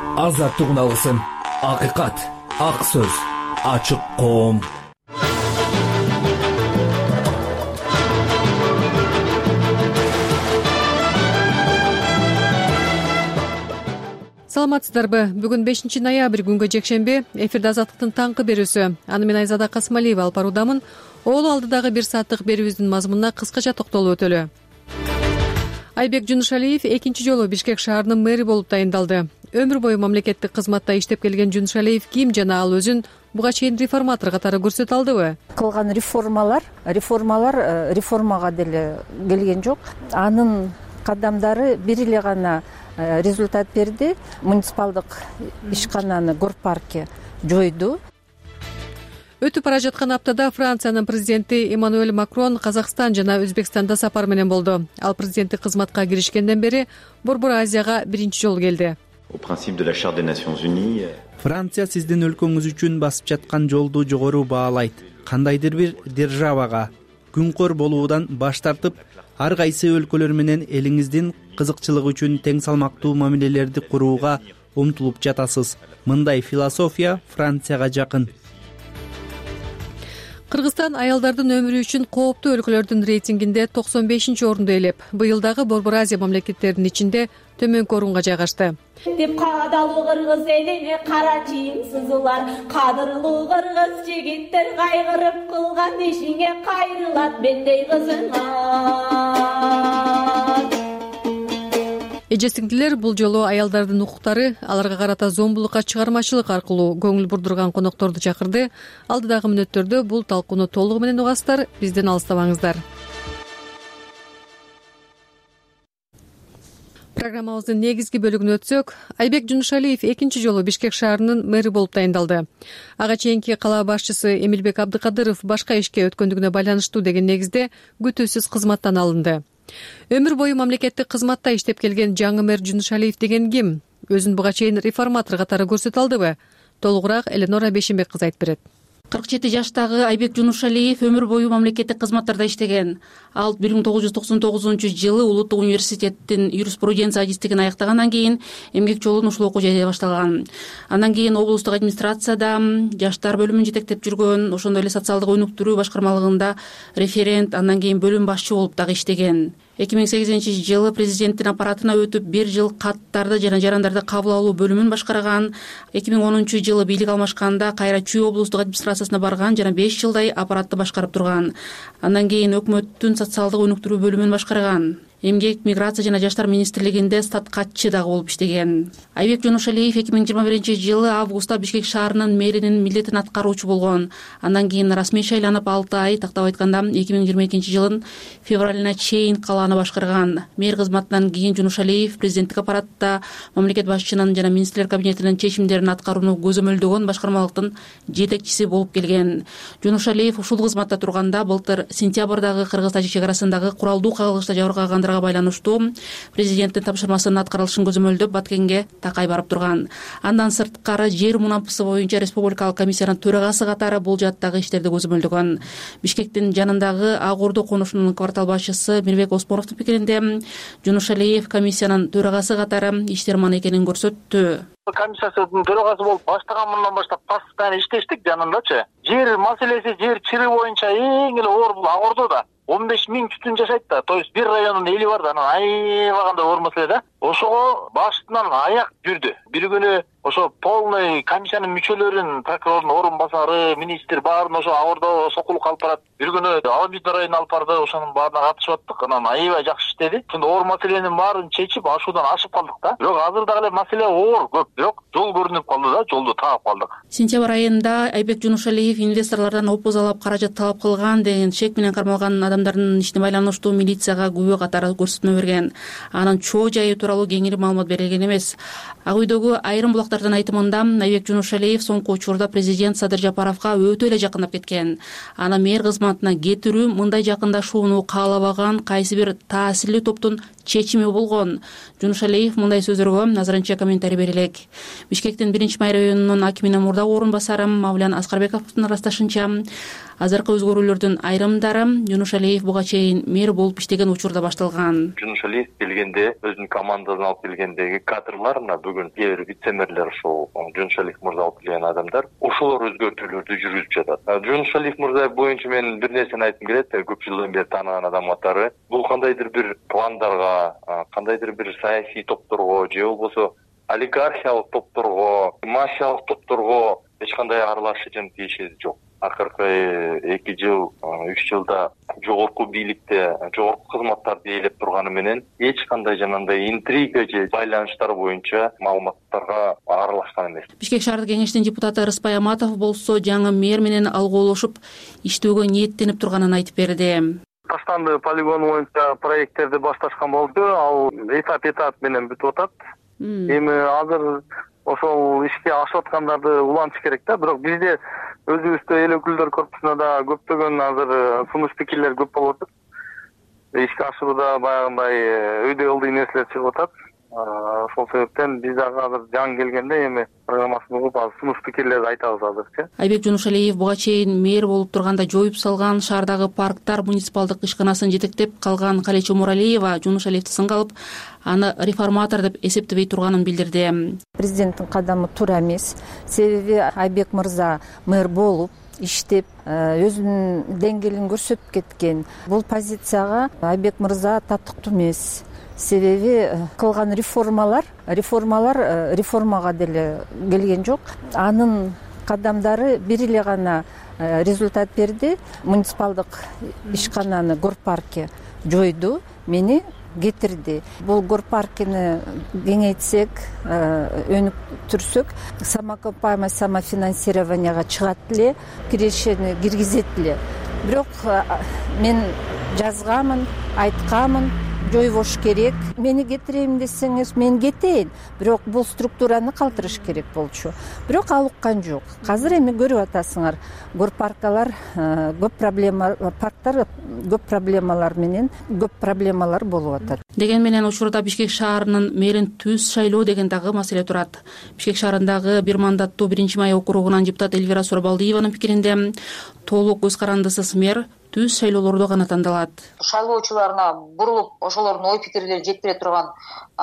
азаттык алгысын. Акыйкат, ак сөз, ачык коом. Саламатсыздарбы? Бүгүн 5 ноябрь күнгө жекшемби. Эфирде азаттыктын таңкы берүүсү. Аны мен Айзада Касымалиева алып баруудамын. Оолу алдыдагы 1 сааттык берүүбүздүн мазмунуна кыскача токтолуп өтөлү. Айбек Жунушалиев экинчи жолу Бишкек шаарынын мэри болуп тайындалды. Өмүр бою мамлекеттик кызматта иштеп келген Жунушалиев ким жана ал өзүн буга чейин реформатор катары көрсөтө алдыбы? Кылган реформага деле келген жок. Анын кадамдары бир эле гана результат берди. Муниципалдык ишкананы Горпаркке жойду. Өтүп бара жаткан аптада Франциянын президенти Эммануэль Макрон Казакстан жана Өзбекстанда сапар менен болду. Ал президенттик кызматка киришкенден бери Борбор Азияга биринчи жолу келди. Франция сиздин өлкөңүз үчүн басып жаткан жолду жогору баалайт. Кандайдыр бир державага күнкөр болуудан баш тартып, ар кайсы өлкөлөр менен элиңиздин кызыкчылыгы үчүн тең салмактуу мамилелерди курууга умтулуп жатасыз. Мындай философия Францияга жакын. Кыргызстан аялдардын өмүрү үчүн кооптуу өлкөлөрдүн рейтингинде 95-орунду ээлеп, быйылдагы Борбор Азия мамлекеттеринин ичинде төмөнкү орунга жайгашты. Деп кадалуу кыргыз элине кара чийим сызылар, кадырлуу кыргыз жигиттер кайгырып кылган ишиңе кайрылат мендей кызыңа. Эже-сиңдилер, бул жолу аялдардын укуктары, аларга карата зомбулукка чыгармачылык аркылуу көңүл бурдурган конокторду чакырды. Алдыдагы мүнөттөрдө бул талкууну толугу менен угасыздар, бизден алыстабаңыздар. Программабыздын негизги бөлүгүнө өтсөк, Айбек Жунушалиев экинчи жолу Бишкек шаарынын мэри болуп тайындалды. Ага чейинки кала башчысы Эмилбек Абдыкадыров башка ишке өткөндүгүнө байланыштуу деген негизде күтүүсүз кызматтан алынды. Өмүр бою мамлекеттик кызматта иштеп келген жаңы мэр Жунушалиев деген ким? Өзүн буга чейин реформатор катары көрсөтө алдыбы? Толугураак Эленора Бешенбек кызы айтып берет. 47 жаштагы Айбек Жунушалиев өмүр бою мамлекеттик кызматтарда иштеген. Ал 1999-жылы Улуттук университеттин юриспруденция адистигин аяктагандан кийин эмгек жолун ушул окуу жайда баштаган. Андан кийин облустук администрацияда жаштар бөлүмүн жетектеп жүргөн, ошондой эле социалдык өнүктүрүү башкармалыгында референт, андан кийин бөлүм башчы болуп дагы иштеген. 2008-жылы президенттин аппаратына өтүп 1 жыл каттарды жана жарандарды кабыл алуу бөлүмүн башкарган. 2010-жылы бийлик алмашканда кайра Чүй облустук администрациясына барган жана 5 жылдай аппаратты башкарып турган. Андан кийин өкмөттүн социалдык өнүктүрүү бөлүмүн башкарган. Эмгек, миграция жана жаштар министрлигинде статкатчы дагы болуп иштеген. Айбек Жунушалиев 2021-жылы августта Бишкек шаарынын мэринин милдетин аткаруучу болгон. Андан кийин расмий шайланып 6 ай, тактап айтканда 2022-жылдын февралына чейин калааны башкарган. Мэр кызматынан кийин Жунушалиев президенттик аппаратта мамлекет башчынын жана министрлер кабинетинин чечимдерин аткарууну көзөмөлдөгөн башкармалыктын жетекчиси болуп келген. Жунушалиев ушул кызматта турганда былтыр сентябрдагы Кыргыз-Тажик чек арасындагы куралдуу кагылышта жабыркагандар байланыштуу президенттин тапшырмасынын аткарылышын көзөмөлдөп Баткенге такай барып турган. Андан сырткары жер мунапысы боюнча республикалык комиссиянын төрагасы катары бул жаттагы иштерди көзөмөлдөгөн. Бишкектин жанындагы Ак Ордо конушунун квартал башчысы Мирбек Осмоновдун пикиринде Жунушалиев комиссиянын төрагасы катары иштер экенин көрсөттү. Комиссиянын төрагасы болуп баштагандан баштап постоянно иштештик жанындачы. Жер маселеси, жер чыры боюнча эң эле оор бул Ак Ордодо 15 000 түтүн жашайт да. То есть бир райондун эли бар да, анан аябаганда оор маселе да. Ошого баштынан аяк жүрдү. Бир күнү ошо полный комиссиянын мүчөлөрүн, прокурордун орун басары, министр баарын ошо Ак Ордо сокулук алып барат. Бир күнү аудит районуна алып барды, ошонун баарына катышып аттык. Анан аябай жакшы иштеди. Ошондо оор маселенин баарын чечип, ашуудан ашып калдык да. Бирок азыр дагы эле маселе оор, көп. Бирок жол көрүнүп калды да, жолду таап калдык. Сентябрь айында Айбек Жунушалиев инвесторлордон опузалап каражат талап кылган деген шек менен кармалган адамдардын ишине байланыштуу милицияга күбө катары көрсөтмө берген. Анын чоо жайы тууралуу кеңири маалымат берилген эмес. Ак үйдөгү айрым булактардын айтымында Айбек Жунушалиев соңку учурда президент Садыр Жапаровго өтө эле жакындап кеткен. Аны мэр кызматына кетирүү мындай жакындашууну каалабаган кайсы бир таасирлүү топтун чечими болгон. Жунушалиев мындай сөздөргө азырынча комментарий бере элек. Бишкектин 1-Май районунун акиминин мурда орун басары Мавлян Аскарбековдун ырасташынча, азыркы өзгөрүүлөрдүн айрымдары Жунушалиев буга чейин мэр болуп иштеген учурда башталган. Жунушалиев келгенде өзүнүн командасын алып келгендеги кадрлар мына бүгүн кээ бир вице-мэрлер ушул Жунушалиев мырза алып келген адамдар ошолор өзгөртүүлөрдү жүргүзүп жатат. Жунушалиев мырза боюнча мен бир нерсени айткым келет. Көп жылдан бери тааныган адам катары бул кандайдыр бир пландарга, кандайдыр бир саясий топторго же болбосо олигархиялык топторго, мафиялык топторго эч кандай аралашуучун тиешеси жок. Акыркы 2 жыл, 3 жылда жогорку бийликте, жогорку кызматтарды ээлеп турганы менен эч кандай жанагындай интрига же байланыштар боюнча маалыматтарга аралашкан эмес. Бишкек шаардык кеңештин депутаты Рыспай Аматов болсо жаңы мэр менен алгоолошуп иштөөгө ниеттенип турганын айтып берди. Таштанды полигон боюнча проекттерди башташкан болду. Ал этап менен бүтүп атат. Эми азыр ошол ишке ашып аткандарды улантыш керек да. Бирок бизде өзүбүздө эл өкүлдөр корпусуна да көптөгөн азыр сунуш пикирлер көп болуп атат. Ишке ашырууда баягындай өйдө ылдый нерселер чыгып атат. Ошол себептен биз дагы азыр жаңы келгенде эми программасын угуп азыр сунуш пикирлерди айтабыз азырчы. Айбек Жунушалиев буга чейин мэр болуп турганда жоюп салган шаардагы парктар муниципалдык ишканасын жетектеп калган Калечи Муралиева Жунушалиевди сынга алып, аны реформатор деп эсептебей турганын билдирди. Президенттин кадамы туура эмес. Себеби Айбек мырза мэр болуп иштеп, өзүнүн деңгээлин көрсөтүп кеткен. Бул позицияга Айбек мырза татыктуу эмес. Себеби кылган реформалар реформага деле келген жок. Анын кадамдары бир эле гана результат берди. Муниципалдык ишкананы горпаркке жойду, мени кетирди. Бул горпаркини кеңейтсек, өнүктүрсөк, самоокупаемость, самофинансированияга чыгат эле, кирешени киргизет эле. Бирок мен жазгамын, айткамын, жойбош керек. Мени кетирейин десеңиз, мен кетейин. Бирок бул структураны калтырыш керек болчу. Бирок ал уккан жок. Азыр эми көрүп атасыңар, горпаркалар көп проблема, парктар көп проблемалар менен көп проблемалар болуп атат. Деген менен учурда Бишкек шаарынын мэрин түз шайлоо деген дагы маселе турат. Бишкек шаарындагы бир мандаттуу 1-Май округунан депутат Эльвира Сурабалдиеванын пикиринде толук көз карандысыз мэр түз шайлоолордо гана тандалат. Шайлоочуларына бурулуп, ошолордун ой пикирлерин жеткире турган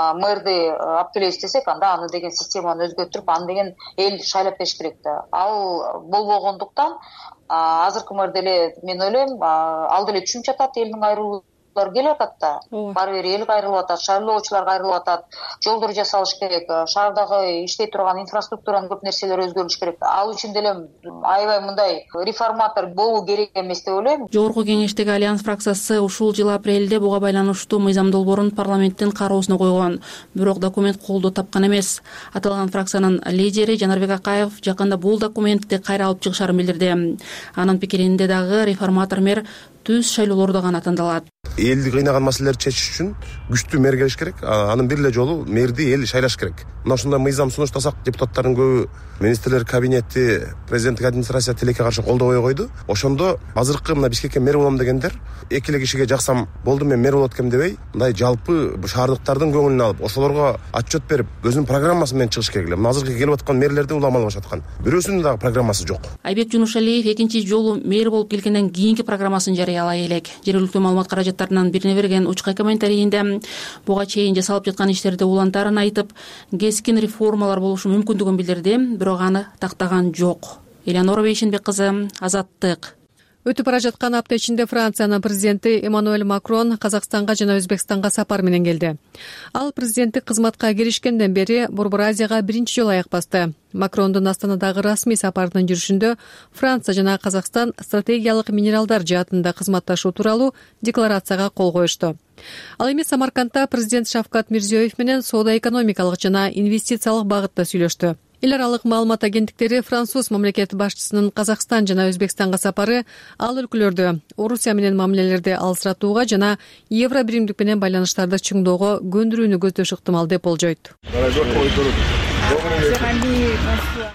мэрди алып келебиз десек, анда аны деген системаны өзгөртүп, аны деген эл шайлап бериш керек да. Ал болбогондуктан азыркы мэр деле мен ойлойм, ал деле түшүнүп жатат, элдин кайрылуулары келип атат да. Баары бир эл кайрылып атат, шайлоочулар кайрылып атат. Жолдор жасалыш керек, шаардагы иштей турган инфраструктуранын көп нерселери өзгөрүлүш керек. Ал үчүн деле аябай мындай реформатор болуу керек эмес деп ойлойм. Жогорку кеңештеги Альянс фракциясы ушул жыл апрелде буга байланыштуу мыйзам долбоорун парламенттин кароосуна койгон. Бирок документ колдоо тапкан эмес. Аталган фракциянын лидери Жанарбек Акаев жакында бул документти кайра алып чыгышарын билдирди. Анын пикиринде дагы реформатор мэр түз шайлоолордо гана тандалат. Элди кыйнаган маселелерди чечиш үчүн күчтүү мэр келиш керек. Анын бир эле жолу мэрди эл шайлаш керек. Мына ушундай мыйзам сунуштасак, депутаттардын көбү министрлер кабинети, президенттик администрация тилекке каршы колдобой койду. Ошондо азыркы мына Бишкекке мэр болом дегендер 2 эле кишиге жаксам болду, мен мэр болот экем дебей, мындай жалпы шаардыктардын көңүлүн алып, ошолорго отчет берип, өзүнүн программасы менен чыгыш керек эле. Мына азыркы келип аткан мэрлерди уламалап жаткан. Бирөөсүнүн дагы программасы жок. Айбек Жунушалиев экинчи жолу мэр болуп келгенден кийинки программасын жарыялай элек. Жергиликтүү маалымат каражаттарынан бирине берген учка комментарийинде буга чейин жасалып жаткан иштерди улантаарын айтып, кескин реформалар болушу мүмкүндүгүн билдирди, бирок аны тактаган жок. Элеонора Бейшенбек кызы, Азаттык. Өтүп бара жаткан апта ичинде Франциянын президенти Эммануэль Макрон Казакстанга жана Өзбекстанга сапар менен келди. Ал президенттик кызматка киришкенден бери Борбор Азияга биринчи жолу аяк басты. Макрондун Астанадагы расмий сапарынын жүрүшүндө Франция жана Казакстан стратегиялык минералдар жаатында кызматташуу тууралуу декларацияга кол коюшту. Ал эми Самаркандда президент Шавкат Мирзиёев менен соода-экономикалык жана инвестициялык багытта сүйлөштү. Эл аралык маалымат агенттиктери француз мамлекет башчысынын Казакстан жана Өзбекстанга сапары ал өлкөлөрдө Орусия менен мамилелерди алыстыратууга жана евро биримдик менен байланыштарды чыңдоого көндүрүүнү көздөшү ыктымал деп болжойт.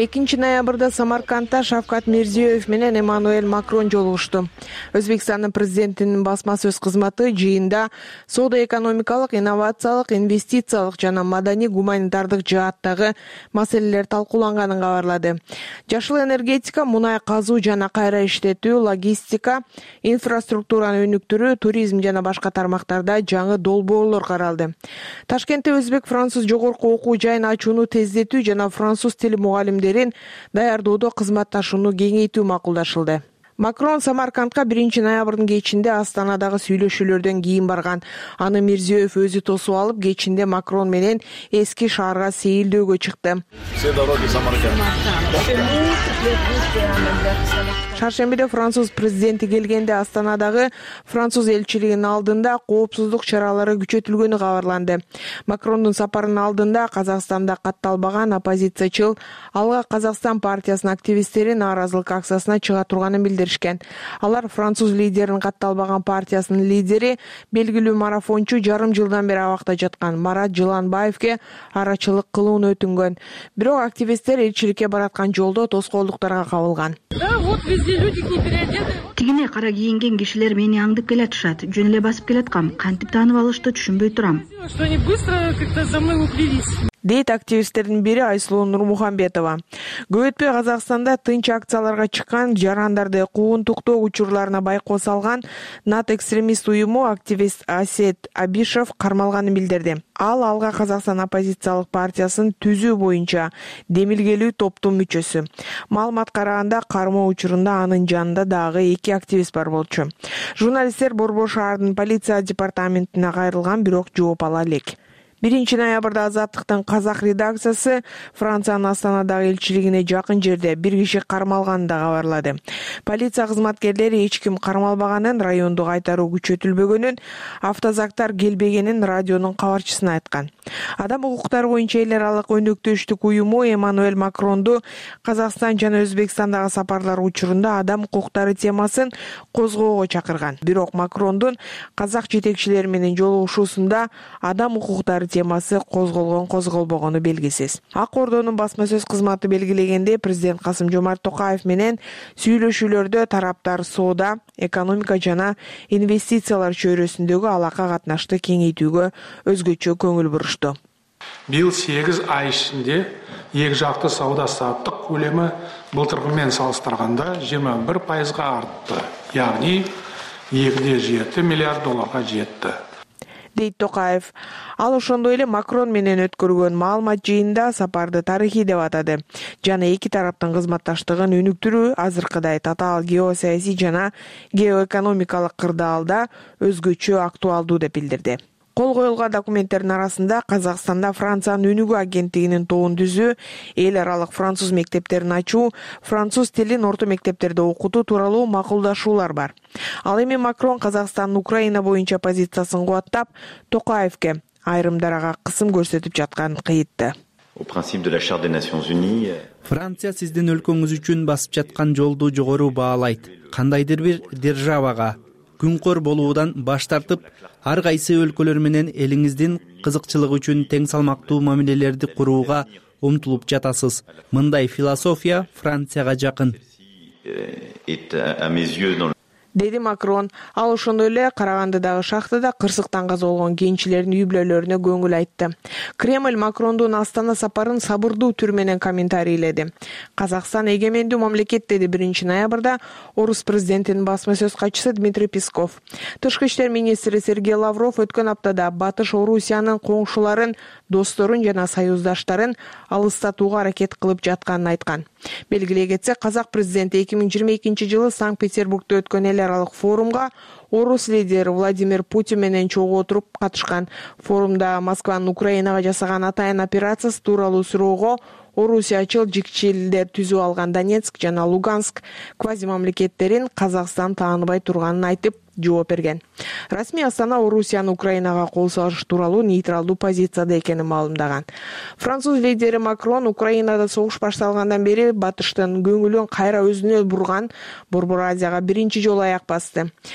2 ноябрда Самаркандта Шавкат Мирзиёев менен Эммануэль Макрон жолугушту. Өзбекстандын президентинин басма сөз кызматы жыйында соода-экономикалык, инновациялык, инвестициялык жана маданий гуманитардык жааттагы маселелер талкууланганын кабарлады. Жашыл энергетика, мунай казуу жана кайра иштетүү, логистика, инфраструктураны өнүктүрүү, туризм жана башка тармактарда жаңы долбоорлор каралды. Ташкентте өзбек-француз жогорку окуу жайын ачууну тездетүү жана француз тили мугалимдерин даярдоодо кызматташууну кеңейтүү макулдашылды. Макрон Самаркандка 1 ноябрдын кечинде Астанадагы сүйлөшүүлөрдөн кийин барган. Аны Мирзиёев өзү тосуп алып, кечинде Макрон менен эски шаарга сейилдөөгө чыкты. Шаршембиде француз президенти келгенде Астанадагы француз элчилигинин алдында коопсуздук чаралары күчөтүлгөнү кабарланды. Макрондун сапарынын алдында Казакстанда катталбаган оппозициячыл Алга Казакстан партиясынын активисттери нааразылык акциясына чыга турганын билдиришкен. Алар француз лидеринин катталбаган партиясынын лидери, белгилүү марафончу, жарым жылдан бери абакта жаткан Марат Жыланбаевге арачылык кылууну өтүнгөн. Бирок активисттер элчиликке бараткан жолдо тоскоолдуктарга кабылган. Тигине кара кийинген кишилер мени аңдып келатышат. Жөн эле басып келаткам. Кантип таанып алышты түшүнбөй турам. Дейт активисттердин бири Айсулуу Нурмухамбетова. Көп өтпөй Казакстанда тынч акцияларга чыккан жарандарды куугунтуктоо учурларына байкоо салган НАТ экстремист уюму активист Асет Абишев кармалганын билдирди. Ал Алга Казакстан оппозициялык партиясын түзүү боюнча демилгелүү топтун мүчөсү. Маалымат караганда кармоо учурунда анын жанында дагы 2 активист бар болчу. Журналисттер Борбор шаарынын полиция департаментине кайрылган, бирок жооп ала элек. 1 ноябрда Азаттыктын казак редакциясы Франциянын Астанадагы элчилигине жакын жерде бир киши кармалганын да кабарлады. Полиция кызматкерлери эч ким кармалбаганын, райондо кайтаруу күчөтүлбөгөнүн, автозактар келбегенин радионун кабарчысына айткан. Адам укуктары боюнча эл аралык өнөктөштүк уюму Эммануэль Макронду Казакстан жана Өзбекстандагы сапарлар учурунда адам укуктары темасын козгоого чакырган. Бирок Макрондун казак жетекчилери менен жолугушуусунда адам укуктары темасы козголбогону белгисиз. Ак Ордонун басма сөз кызматы белгилегенде, президент Касым-Жомарт Токаев менен сүйлөшүүлөрдө тараптар соода, экономика жана инвестициялар чөйрөсүндөгү алака катнашты кеңейтүүгө өзгөчө көңүл бурушту. Быйыл 8 ай ичинде эки жакты сауда саттык көлөмү былтыркы менен салыштырганда 21%га артты. Яғни 2,7 миллиард долларга жетти. Дейт Токаев. Ал ошондой эле Макрон менен өткөргөн маалымат жыйында сапарды тарыхый деп атады. Жана эки тараптын кызматташтыгын өнүктүрүү азыркыдай татаал геосаясий жана геоэкономикалык кырдаалда өзгөчө актуалдуу деп билдирди. Кол коюлган документтердин арасында Казакстанда Франциянын өнүгүү агенттигинин тобун түзүү, эл аралык француз мектептерин ачуу, француз тилин орто мектептерде окутуу тууралуу макулдашуулар бар. Ал эми Макрон Казакстандын Украина боюнча позициясын кубаттап, Токаевке айрымдарга кысым көрсөтүп жатканын кыйытты. Франция сиздин өлкөңүз үчүн басып жаткан жолду жогору баалайт. Кандайдыр бир державага күнкөр болуудан баш тартып, ар кайсы өлкөлөр менен элиңиздин кызыкчылыгы үчүн тең салмактуу мамилелерди курууга умтулуп жатасыз. Мындай философия Францияга жакын, деди Макрон. Ал ошондой эле Карагандыдагы шахтада кырсыктан каза болгон кенчилердин үй бүлөлөрүнө көңүл айтты. Кремль Макрондун Астана сапарын сабырдуу түр менен комментарийледи. Казакстан эгемендүү мамлекет, деди 1 ноябрда орус президентинин басма сөз катчысы Дмитрий Песков. Тышкы иштер министри Сергей Лавров өткөн аптада Батыш Орусиянын коңшуларын, досторун жана союздаштарын алыстатууга аракет кылып жатканын айткан. Белгилей кетсек, казак президенти 2022 жылы Санкт-Петербургда өткөн эл аралык форумга орус лидери Владимир Путин менен чогуу отуруп катышкан. Форумда Москванын Украинага жасаган атайын операциясы тууралуу суроого орусиячыл жикчилдер түзүп алган Донецк жана Луганск квази мамлекеттерин Казакстан тааныбай турганын айтып жооп берген. Расмий Астана Орусияны Украинага кол салыш тууралуу нейтралдуу позицияда экенин маалымдаган. Француз лидери Макрон Украинада согуш башталгандан бери батыштын көңүлүн кайра өзүнө бурган Борбор Азияга биринчи жолу аяк басты. Серепчи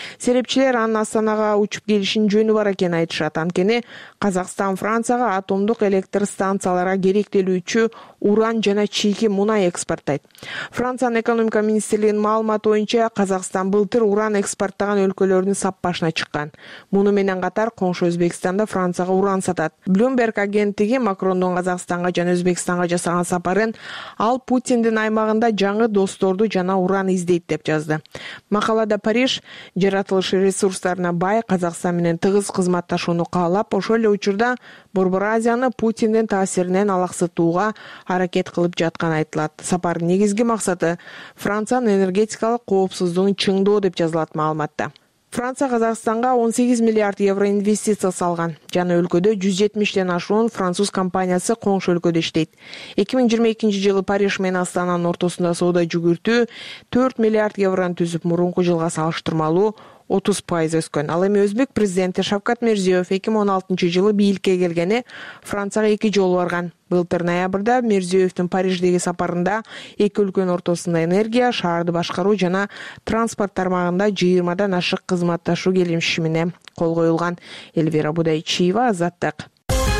Эсептчилер анын Астанага учуп келишинин жөнү бар экенин айтышат. Анткени Казакстан Францияга атомдук электр станцияларга керектелүүчү уран жана чийки мунай экспорттойт. Франциянын экономика министрлигинин маалыматы боюнча Казакстан былтыр уран экспорттогон өлкөлөрдүн сап башына чыккан. Муну менен катар коңшу Өзбекстанда Францияга уран сатат. Bloomberg агенттиги Макрондун Казакстанга жана Өзбекстанга жасаган сапарын ал Путиндин аймагында жаңы досторду жана уран издейт деп жазды. Макалада Париж жаратылыш ресурстарына бай Казакстан менен тыгыз кызматташууну каалап, ошол эле учурда Борбор Азияны Путиндин таасиринен алаксытууга аракет кылып жатканы айтылат. Сапардын негизги максаты Франциянын энергетикалык коопсуздугун чыңдоо деп жазылат маалыматта. Франция Казакстанга 18 миллиард евро инвестиция салган. Жана өлкөдө 170ден ашуун француз компаниясы коңшу өлкөдө иштейт. 2022 жылы Париж менен Астананын ортосунда соода жүгүртүү 4 миллиард еврону түзүп, мурунку жылга салыштырмалуу 30% өскөн. Ал эми Өзбек президенти Шавкат Мирзиёев 2016 жылы бийликке келгени Францияга 2 жолу барган. Былтыр ноябрда Мирзиёевдин Париждеги сапарында эки өлкөнүн ортосунда энергия, шаарды башкаруу жана транспорт тармагында 20дан ашык кызматташуу келишимине кол коюлган. Эльвира Будайчиева, Азаттык.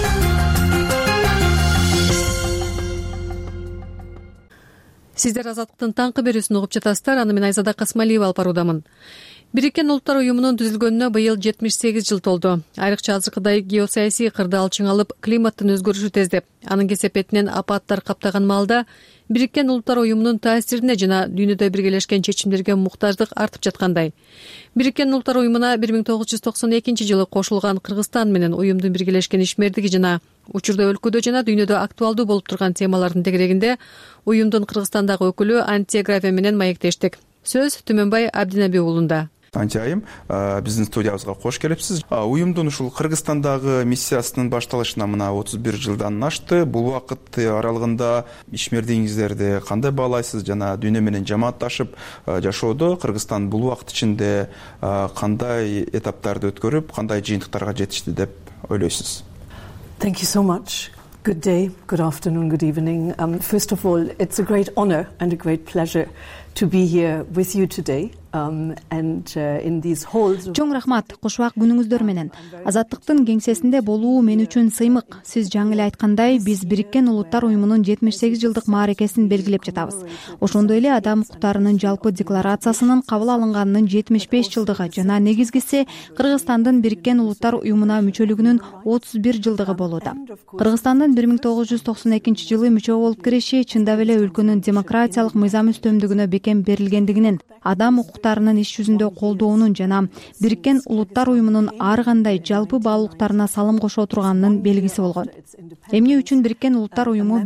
Сиздер Азаттыктын таңкы берүүсүн угуп жатасыздар. Аны мен Айзада Касмалиева алып баруудамын. Бириккен Улуттар уюмунун түзүлгөнүнө быйыл 78 жыл толду. Айрыкча азыркыдай геосаясий кырдаал алып, климаттын өзгөрүшү тездеп, анын кесепетинен апаттар каптаган маалда Бириккен Улуттар уюмунун таасирине жана дүйнөдө биргелешкен чечимдерге муктаждык артып жаткандай. Бириккен Улуттар уюмуна 1992 жылы кошулган Кыргызстан менен уюмдун биргелешкен ишмердиги жана учурда өлкөдө жана дүйнөдө актуалдуу болуп турган темалардын тегерегинде уюмдун Кыргызстандагы өкүлү Антия менен маектештик. Сөз Түмөнбай Абдинаби уулунда. Антиайым, биздин студиябызга кош келипсиз. Уюмдун ушул Кыргызстандагы миссиясынын башталышына мына 31 жылдан ашты. Бул убакыт аралыгында ишмердигиңиздерди кандай баалайсыз жана дүйнө менен жамаатташып жашоодо Кыргызстан бул убакыт ичинде кандай этаптарды өткөрүп, кандай жыйынтыктарга жетишти деп ойлойсуз? Thank you so much. Good day, good afternoon, good evening. First of all, it's a great honor and a great pleasure to be here with you today. Чоң рахмат, кошубак күнүңүздөр менен. Азаттыктын кеңсесинде болуу мен үчүн сыймык. Сиз жаңы эле айткандай, биз Бириккен Улуттар уюмунун 78 жылдык мааракесин белгилеп жатабыз. Ошондой эле Адам укуктарынын жалпы декларациясынын кабыл алынганынын 75 жылдыгы жана негизгиси Кыргызстандын Бириккен Улуттар уюмуна мүчөлүгүнүн 31 жылдыгы болууда. Кыргызстандын 1992 жылы мүчө болуп кириши чындап эле өлкөнүн демократиялык мыйзам үстөмдүгүнө бекем берилгендигинин, адам укуктарынын иш жүзүндө колдоонун жана Бириккен Улуттар уюмунун ар кандай жалпы баалуулуктарына салым кошо турганынын белгиси болгон. Эмне үчүн Бириккен Улуттар уюму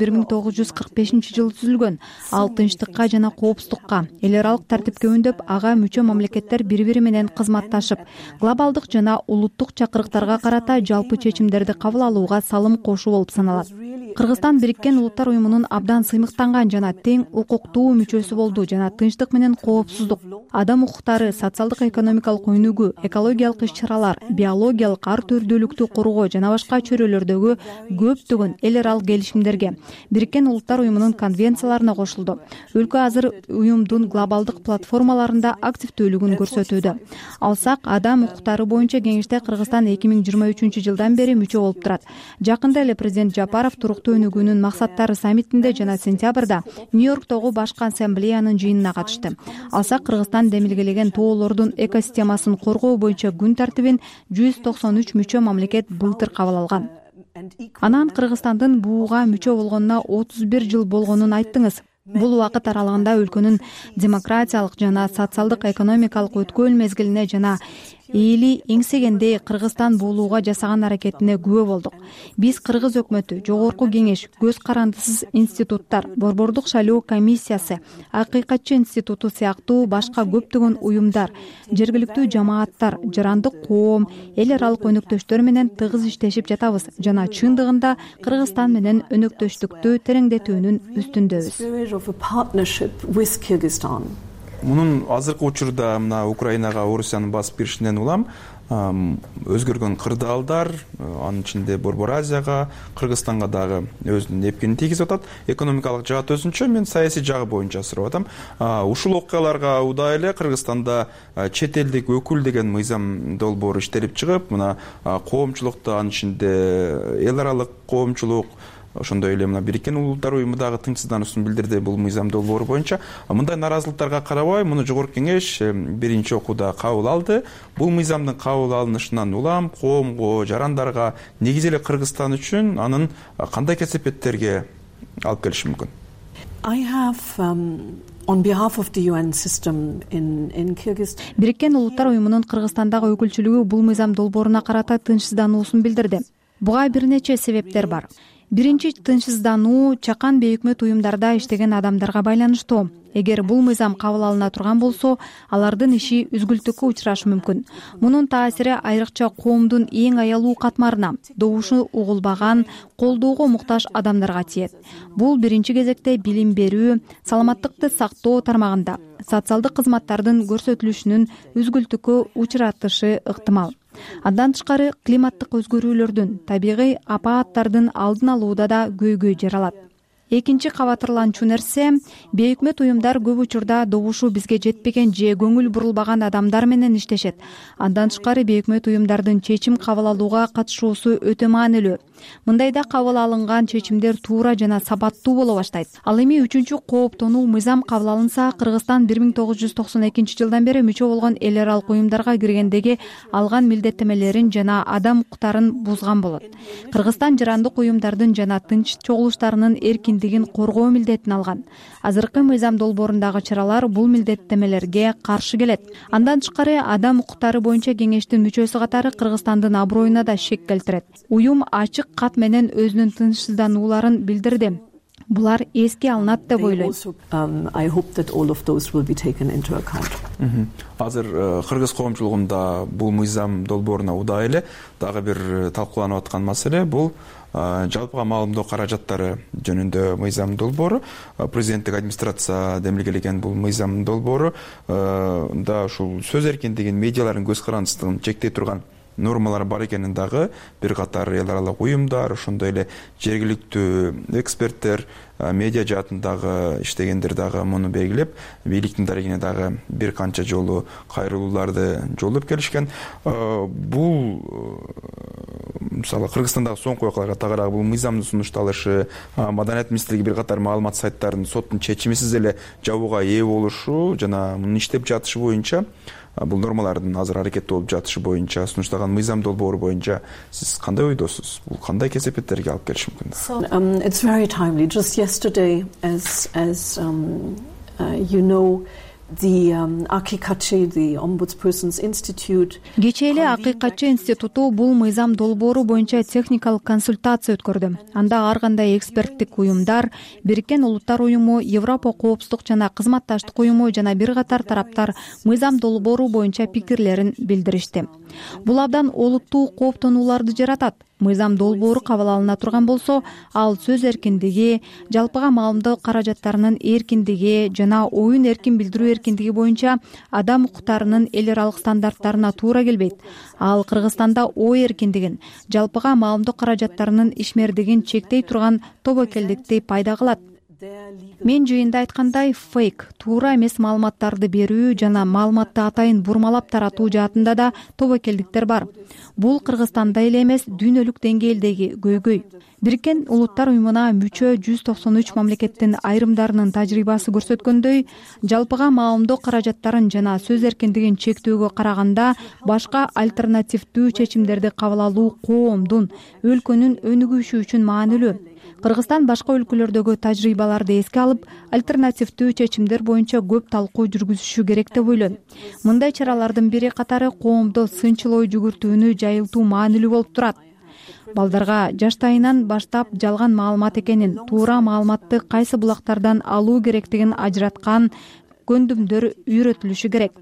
1945 жылы түзүлгөн? Ал тынчтыкка жана коопсуздукка, эл аралык тартипке үндөп, ага мүчө мамлекеттер бири-бири менен кызматташып, глобалдык жана улуттук чакырыктарга карата жалпы чечимдерди кабыл алууга салым кошуу болуп саналат. Кыргызстан Бириккен Улуттар уюмунун абдан сыймыктанган жана тең укуктуу мүчөсү болду жана тынчтык менен коопсуздук, адам укуктары, социалдык экономикалык өнүгүү, экологиялык иш-чаралар, биологиялык ар түрдүүлүктү коргоо жана башка чөйрөлөрдөгү көптөгөн эл аралык келишимдерге, Бириккен Улуттар уюмунун конвенцияларына кошулду. Өлкө азыр уюмдун глобалдык платформаларында активдүүлүгүн көрсөтүүдө. Алсак, адам укуктары боюнча кеңеште Кыргызстан 2023 жылдан бери мүчө болуп турат. Жакында эле президент Жапаров туруктуу өнүгүүнүн максаттары саммитинде жана сентябрда Нью-Йорктогу башкы ассамблеянын жыйынына катышты. Алсак, Кыргызстан демилгелеген тоолордун экосистемасын коргоо боюнча күн тартибин 193 мүчө мамлекет былтыр кабыл алган. Анан Кыргызстандын буга мүчө болгонуна 31 жыл болгонун айттыңыз. Бул убакыт аралыгында өлкөнүн демократиялык жана социалдык экономикалык өткөн мезгилине жана эли эңсегенде Кыргызстан болууга жасаган аракетине күбө болдук. Биз Кыргыз өкмөтү, жогорку кеңеш, көз карандысыз институттар, борбордук шайлоо комиссиясы, Акыйкатчы институту сыяктуу башка көптөгөн уюмдар, жергиликтүү жамааттар, жарандык коом, эл аралык өнөктөштөр менен тыгыз иштешип жатабыз жана чындыгында Кыргызстан менен өнөктөштүктү тереңдетүүнүн үстүндөбүз. Мунун азыркы учурда мына Украинага Орусиянын басып киришинен улам өзгөргөн кырдаалдар, анын ичинде Борбор Азияга, Кыргызстанга дагы өзүнүн эпкинин тийгизип атат. Экономикалык жаат өзүнчө, мен саясий жагы боюнча сурап атам. Ушул окуяларга удай эле Кыргызстанда чет элдик өкүл деген мыйзам долбоору иштелип чыгып, мына коомчулукта, анын ичинде эл аралык коомчулук, ошондой эле мына Бириккен Улуттар уюму дагы тынчсыздануусун билдирди бул мыйзам долбоору боюнча. Мындай наразылыктарга карабай, муну Жогорку Кеңеш биринчи окууда кабыл алды. Бул мыйзамдын кабыл алынышынан улам коомго, жарандарга, негизи эле Кыргызстан үчүн анын кандай кесепеттерге алып келиши мүмкүн? I have on behalf of the UN system in Kyrgyzstan. Бириккен Улуттар уюмунун Кыргызстандагы өкүлчүлүгү бул мыйзам долбооруна карата тынчсыздануусун билдирди. Буга бир нече себептер бар. Биринчи, тынчсыздануу чакан бейөкмөт уюмдарда иштеген адамдарга байланыштуу. Эгер бул мыйзам кабыл алына турган болсо, алардын иши үзгүлтүккө учурашы мүмкүн. Мунун таасири айрыкча коомдун эң аялуу катмарына, добушу угулбаган, колдоого муктаж адамдарга тиет. Бул биринчи кезекте билим берүү, саламаттыкты сактоо тармагында социалдык кызматтардын көрсөтүлүшүнүн үзгүлтүккө учуратышы ыктымал. Андан тышкары климаттык өзгөрүүлөрдүн, табигый апааттардын алдын алууда да көйгөй жаралат. Экинчи кабатырланчу нерсе, бейөкмөт уюмдар көп учурда добушу бизге жетпеген же көңүл бурулбаган адамдар менен иштешет. Андан тышкары бейөкмөт уюмдардын чечим кабыл алууга катышуусу өтө маанилүү. Мындайда кабыл алынган чечимдер туура жана сабаттуу боло баштайт. Ал эми үчүнчү кооптонуу мыйзам кабыл алынса, Кыргызстан 1992 жылдан бери мүчө болгон эл аралык уюмдарга киргендеги алган милдеттемелерин жана адам укуктарын бузган болот. Кыргызстан жарандык уюмдардын жана тынч чогулуштарынын эркиндигин коргоо милдетин алган. Азыркы мыйзам долбоорундагы чаралар бул милдеттемелерге каршы келет. Андан тышкары адам укуктары боюнча кеңештин мүчөсү катары Кыргызстандын аброюна да шек келтирет. Уюм ачык кат менен өзүнүн тынчсызданууларын билдирди. Булар эске алынат деп ойлойм. I hope that all of those will be taken into account. Азыр кыргыз коомчулугунда бул мыйзам долбооруна удай эле дагы бир талкууланып аткан маселе бул жалпыга маалымдоо каражаттары жөнүндө мыйзам долбоору. Президенттик администрация демилгелеген бул мыйзам долбоору да ушул сөз эркиндигин, медиалардын көз карандысыздыгын чектей турган нормалар бар экенин дагы бир катар эл аралык уюмдар, ошондой эле жергиликтүү эксперттер, медиа жаатындагы иштегендер дагы муну белгилеп, бийликтин дарегине дагы бир канча жолу кайрылууларды жолдоп келишкен. Бул мисалы Кыргызстандагы соңку окуяларга тагыраак бул мыйзамдын сунушталышы, Маданият министрлиги бир катар маалымат сайттарын соттун чечимисиз эле жабууга ээ болушу жана мунун иштеп жатышы боюнча, бул нормалардын азыр аракетте болуп жатышы боюнча сунушталган мыйзам долбоору боюнча сиз кандай ойдосуз? Бул кандай кесепеттерге алып келиши мүмкүн? It's very timely. Just yesterday, as you know, the Akikatchi, the Ombudsperson's Institute. Кечээ эле Акикатчы институту бул мыйзам долбоору боюнча техникалык консультация өткөрдү. Анда ар кандай эксперттик уюмдар, Бириккен Улуттар уюму, Европа коопсуздук жана кызматташтык уюму жана бир катар тараптар мыйзам долбоору боюнча пикирлерин билдиришти. Бул абдан олуттуу кооптонууларды жаратат. Мыйзам долбоору кабыл алына турган болсо, ал сөз эркиндиги, жалпыга маалымдоо каражаттарынын эркиндиги жана оюн эркин билдирүү эркиндиги боюнча адам укуктарынын эл аралык стандарттарына туура келбейт. Ал Кыргызстанда ой эркиндигин, жалпыга маалымдоо каражаттарынын ишмердигин чектей турган тобокелдикти пайда кылат. Мен жыйында айткандай, фейк, туура эмес маалыматтарды берүү жана маалыматты атайын бурмалап таратуу жаатында да тобокелдиктер бар. Бул Кыргызстанда эле эмес, дүйнөлүк деңгээлдеги көйгөй. Бириккен Улуттар уюмуна мүчө 193 мамлекеттин айрымдарынын тажрыйбасы көрсөткөндөй, жалпыга маалымдоо каражаттарын жана сөз эркиндигин чектөөгө караганда башка альтернативдүү чечимдерди кабыл алуу коомдун, өлкөнүн өнүгүшү үчүн маанилүү. Кыргызстан башка өлкөлөрдөгү тажрыйбаларды эске алып, альтернативдүү чечимдер боюнча көп талкуу жүргүзүшү керек деп ойлойм. Мындай чаралардын бири катары коомдо сынчыл ой жүгүртүүнү жайылтуу маанилүү болуп турат. Балдарга жаштайынан баштап жалган маалымат экенин, туура маалыматты кайсы булактардан алуу керектигин ажыраткан көндүмдөр үйрөтүлүшү керек.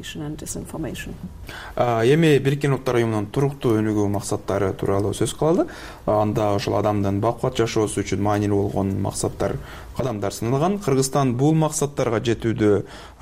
Эми Бириккен Улуттар уюмунун туруктуу өнүгүү максаттары тууралуу сөз кылалы. Анда ошол адамдын бакубат жашоосу үчүн маанилүү болгон кадамдар саналган. Кыргызстан бул максаттарга жетүүдө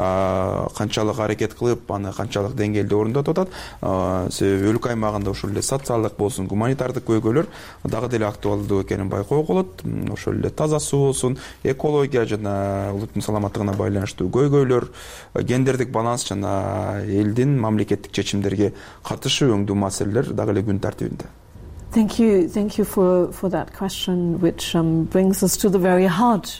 канчалык аракет кылып, аны канчалык деңгээлде орындотуп атат. Себеби өлкө аймагында ошол эле социалдык болсун, гуманитардык көйгөйлөр дагы деле актуалдуу экенин байкоого болот. Ошол эле таза суу болсун, экология жана улуттун саламаттыгына байланыштуу көйгөйлөр, гендердик баланс жана элдин мамлекеттик чечимдерге катышы өңдүү маселелер дагы эле күн тартибинде. Thank you for that question, which brings us to the very heart.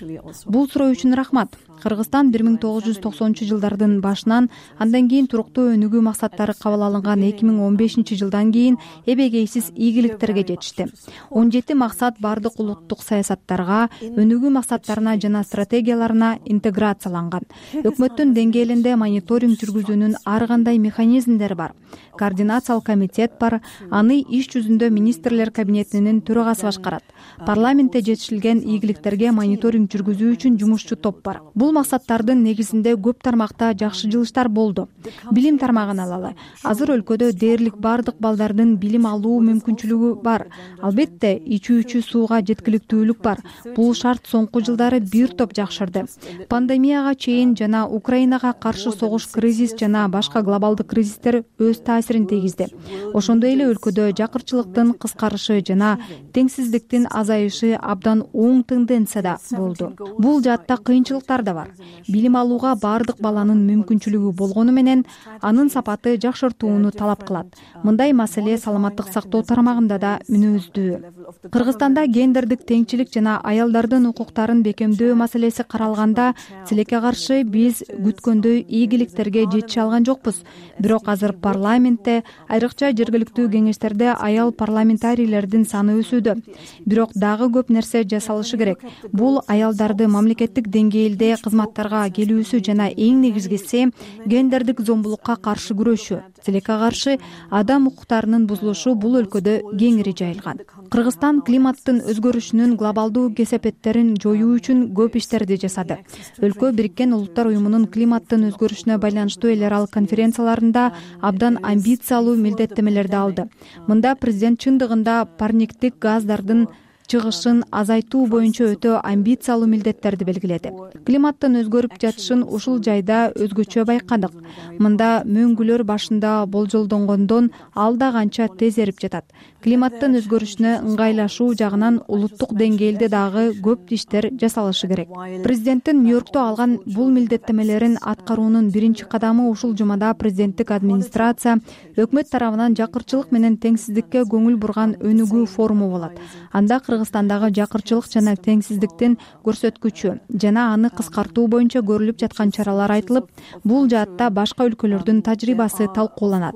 Бул суроо үчүн рахмат. Кыргызстан 1990-жылдардын башынан андан кийин туруктуу өнүгүү максаттары кабыл алынган 2015-жылдан кийин эбегейсиз ийгиликтерге жетишти. 17 максат бардык улуттук саясаттарга, өнүгүү максаттарына жана стратегияларына интеграцияланган. Өкмөттүн деңгээлинде мониторинг жүргүзүүнүн ар кандай механизмдери бар. Координациялык комитет бар, аны иш жүзүндө министрлер кабинетинин төрагасы башкарат. Парламентте жетишилген ийгиликтерге мониторинг жүргүзүү үчүн жумушчу топ бар. Бул максаттардын негизинде көп тармакта жакшы жылыштар болду. Билим тармагын алалы. Азыр өлкөдө дээрлик бардык балдардын билим алуу мүмкүнчүлүгү бар. Албетте, ичүүчү сууга жеткиликтүүлүк бар. Бул шарт соңку жылдары бир топ жакшырды. Пандемияга чейин жана Украинага каршы согуш кризис жана башка глобалдык кризистер өз таасирин тийгизди. Ошондой эле өлкөдө жакырчылыктын кыскарышы жана теңсиздиктин азайышы абдан оң тенденцияда болду. Бул жаатта кыйынчылыктар да бар. Билим алууга бардык баланын мүмкүнчүлүгү болгону менен анын сапаты жакшыртууну талап кылат. Мындай маселе саламаттык сактоо тармагында да мүнөздүү. Кыргызстанда гендердик теңчилик жана аялдардын укуктарын бекемдөө маселеси каралганда тилекке каршы биз күткөндөй ийгиликтерге жетише алган жокпуз. Бирок азыр парламентте, айрыкча жергиликтүү кеңештерде аял парламентарийлердин саны өсүүдө. Бирок дагы көп нерсе жасалышы керек. Бул аялдарды мамлекеттик деңгээлде кызматтарга келүүсү жана эң негизгиси гендердик зомбулукка каршы күрөшүү. Тилекке каршы адам укуктарынын бузулушу бул өлкөдө кеңири жайылган. Кыргызстан климаттын өзгөрүшүнүн глобалдуу кесепеттерин жоюу үчүн көп иштерди жасады. Өлкө Бириккен Улуттар уюмунун климаттын өзгөрүшүнө байланыштуу эл аралык конференцияларында абдан амбициялуу милдеттемелерди алды. Мында президент чындыгында парниктик газдардын чыгышын азайтуу боюнча өтө амбициялуу милдеттерди белгиледи. Климаттын өзгөрүп жатышын ушул жайда өзгөчө байкадык. Мында мөңгүлөр башында болжолдонгондон алда канча тез эрип жатат. Климаттын өзгөрүшүнө ыңгайлашуу жагынан улуттук деңгээлде дагы көп иштер жасалышы керек. Президенттин Нью-Йоркто алган бул милдеттемелерин аткаруунун биринчи кадамы ушул жумада президенттик администрация өкмөт тарабынан жакырчылык менен теңсиздикке көңүл бурган өнүгүү форуму болот. Анда Кыргызстандагы жакырчылык жана теңсиздиктин көрсөткүчү жана аны кыскартуу боюнча көрүлүп жаткан чаралар айтылып, бул жаатта башка өлкөлөрдүн тажрыйбасы талкууланат.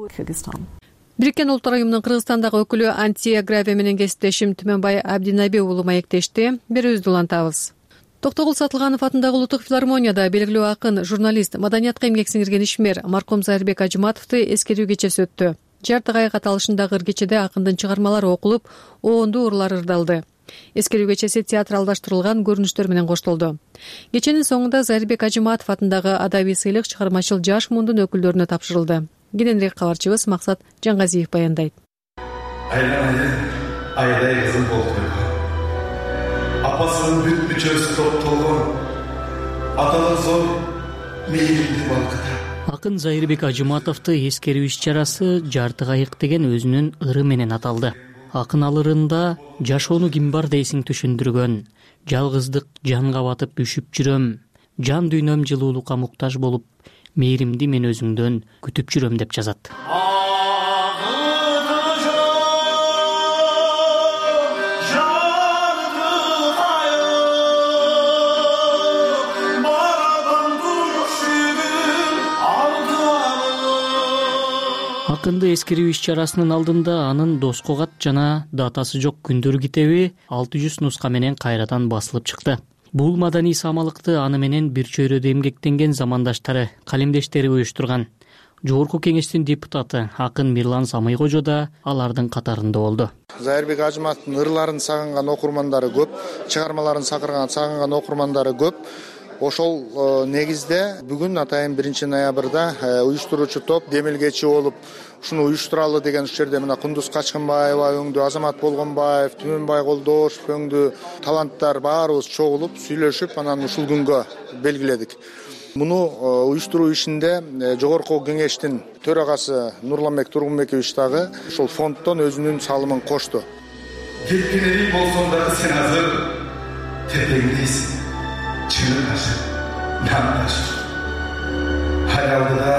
Бириккен Улуттар уюмунун Кыргызстандагы өкүлү Антия Гравия менен кесиптешим Түмөнбай Абдинаби уулу маектешти. Берүүбүздү улантабыз. Токтогул Сатылганов атындагы Улуттук филармонияда белгилүү акын, журналист, маданиятка эмгек сиңирген ишмер маркум Зайырбек Ажыматовду эскерүү кечеси өттү. Жарты ай каталышындагы кечеде акындын чыгармалары окулуп, оондуу урлар ырдалды. Эскерүү кечеси театралдаштырылган көрүнүштөр менен коштолду. Кеченин соңунда Зайырбек Ажыматов атындагы адабий сыйлык чыгармачыл жаш мундун өкүлдөрүнө тапшырылды. Кененирээк кабарчыбыз Максат Жаңгазиев баяндайт. Айдай кызым болуп койгон. Апасынын бүт мүчөсү топтолгон. Аталы зор мейиримдүү балкыда. Акын Зайырбек Ажыматовду эскерүү иш-чарасы жарты кайык деген өзүнүн ыры менен аталды. Акын алырында жашоону ким бар дейсиң түшүндүргөн. Жалгыздык жанга батып үшүп жүрөм. Жан дүйнөм жылуулукка муктаж болуп, мейримди мен өзүңдөн күтүп жүрөм деп жазат. Акынды эскерүү иш-чарасынын алдында анын Доско кат жана датасы жок күндөр китеби 600 нуска менен кайрадан басылып чыкты. Бул маданий самалыкты аны менен бир чөйрөдө эмгектенген замандаштары, калемдештери уюштурган. Жогорку кеңештин депутаты акын Мирлан Самыйкожо да алардын катарында болду. Зайырбек Ажыматовдун ырларын сагынган окурмандары көп, чыгармаларын сагынган окурмандары көп. Ошол негизде бүгүн атайын 1-ноябрда уюштуруучу топ демилгечи болуп ушуну уюштуралы деген ушул жерде мына Кундуз Качкынбаева өңдүү, Азамат Болгонбаев, Түмөнбай Колдошев өңдүү таланттар баарыбыз чогулуп сүйлөшүп анан ушул күнгө белгиледик. Муну уюштуруу ишинде жогорку кеңештин төрагасы Нурламбек Тургунбекович дагы ушул фонддон өзүнүн салымын кошту. Кеткенериң болсоң дагы сен азыр тепеңдейсиң. Чынын ашып, нам ашып. Хаялдыда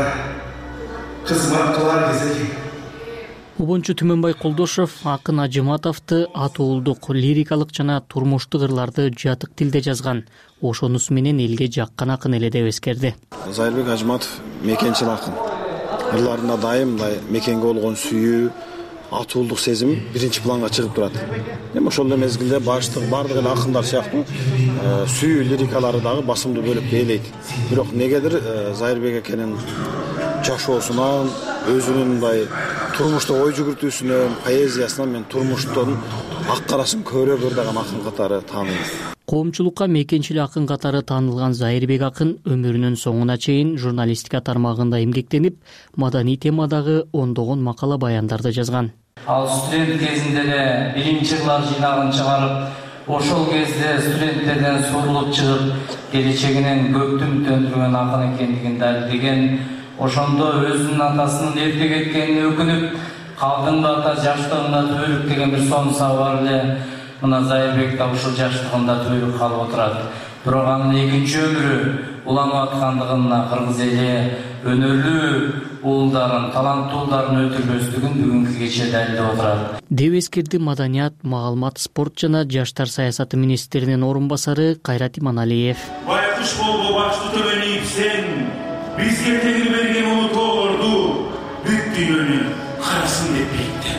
кызмат кылар кезеги. Обончу Түмөнбай Колдошев акын Ажыматовду атуулдук, лирикалык жана турмуштук ырларды жатык тилде жазган. Ошонусу менен элге жаккан акын эле деп эскерди. Зайырбек Ажыматов мекенчил акын. Ырларында дайым мекенге болгон сүйүү, атуулдук сезим биринчи планга чыгып турат. Эми ошол эле мезгилде бардык эле акындар сыяктуу сүйүү лирикалары дагы басымдуу бөлүк ээлейт. Бирок негедир Зайырбек экенин жашоосунан, өзүнүн мындай турмуштук ой жүгүртүүсүнөн, поэзиясынан мен турмуштун ак карасын көрө көрдөгөн акын катары таанылат. Коомчулукка мекенчил акын катары таанылган Зайырбек акын өмүрүнүн соңуна чейин журналистика тармагында эмгектенип, маданий темадагы ондогон макала баяндарды жазган. Ал студент кезинде эле билимчи ырлар жыйнагын чыгарып, ошол кезде студенттерден сурулуп чыгып, келечегинен көптүн төндүргөн акын экендигин далилдеген. Ошондо өзүнүн атасынын эрте кеткенине өкүнүп, калдыңбы ата жаштыгында түбөлүк деген бир сонсабы бар эле. Мына Зайырбек да ушул жаштыгында түбөлүк калып отурат. Бирок анын экинчи өмүрү уланып аткандыгына кыргыз эли өнөрлүү уулдарын, таланттуу уулдарын өлтүрбөстүгүн бүгүнкү кечээ далилдеп отурат. Деп эскерди Маданият, маалымат, спорт жана жаштар саясаты министринин орун басары Кайрат Иманалиев. Байкуш болбо башты төбөнүп сен, бизге тегип берген улуу тоолорду бүт дүйнөнү карасын деп бейиттен.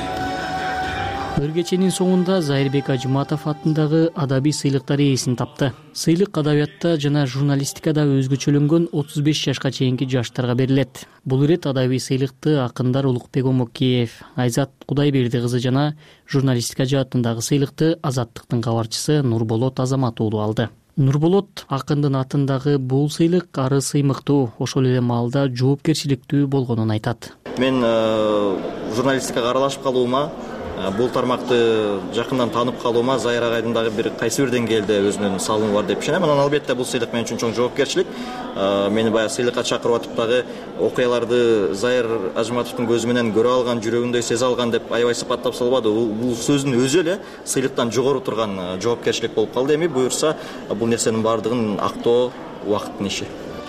Ыр кеченин соңунда Зайырбек Ажыматов атындагы адабий сыйлыктар ээсин тапты. Сыйлык адабиятта жана журналистикада өзгөчөлөнгөн 35 жашка чейинки жаштарга берилет. Бул ирет адабий сыйлыкты акындар Улукбек Омокеев, Айзат Кудайберди кызы жана журналистика жаатындагы сыйлыкты Азаттыктын кабарчысы Нурболот Азамат уулу алды. Нурболот акындын атындагы бул сыйлык ары сыймыктуу, ошол эле маалда жоопкерчиликтүү болгонун айтат. Мен журналистикага аралашып калуума, бул тармакты жакындан таанып калуума Зайыр агайдын дагы бир кайсы бир деңгээлде өзүнүн салымы бар деп ишенем. Анан албетте бул сыйлык мен үчүн чоң жоопкерчилик. Мени баягы сыйлыкка чакырып атып дагы окуяларды Зайыр Ажыматовдун көзү менен көрө алган, жүрөгүндөй сезе алган деп аябай сыпаттап салбады. Бул сөздүн өзү эле сыйлыктан жогору турган жоопкерчилик болуп калды. Эми буюрса бул нерсенин баардыгын актоо убакыттын иши.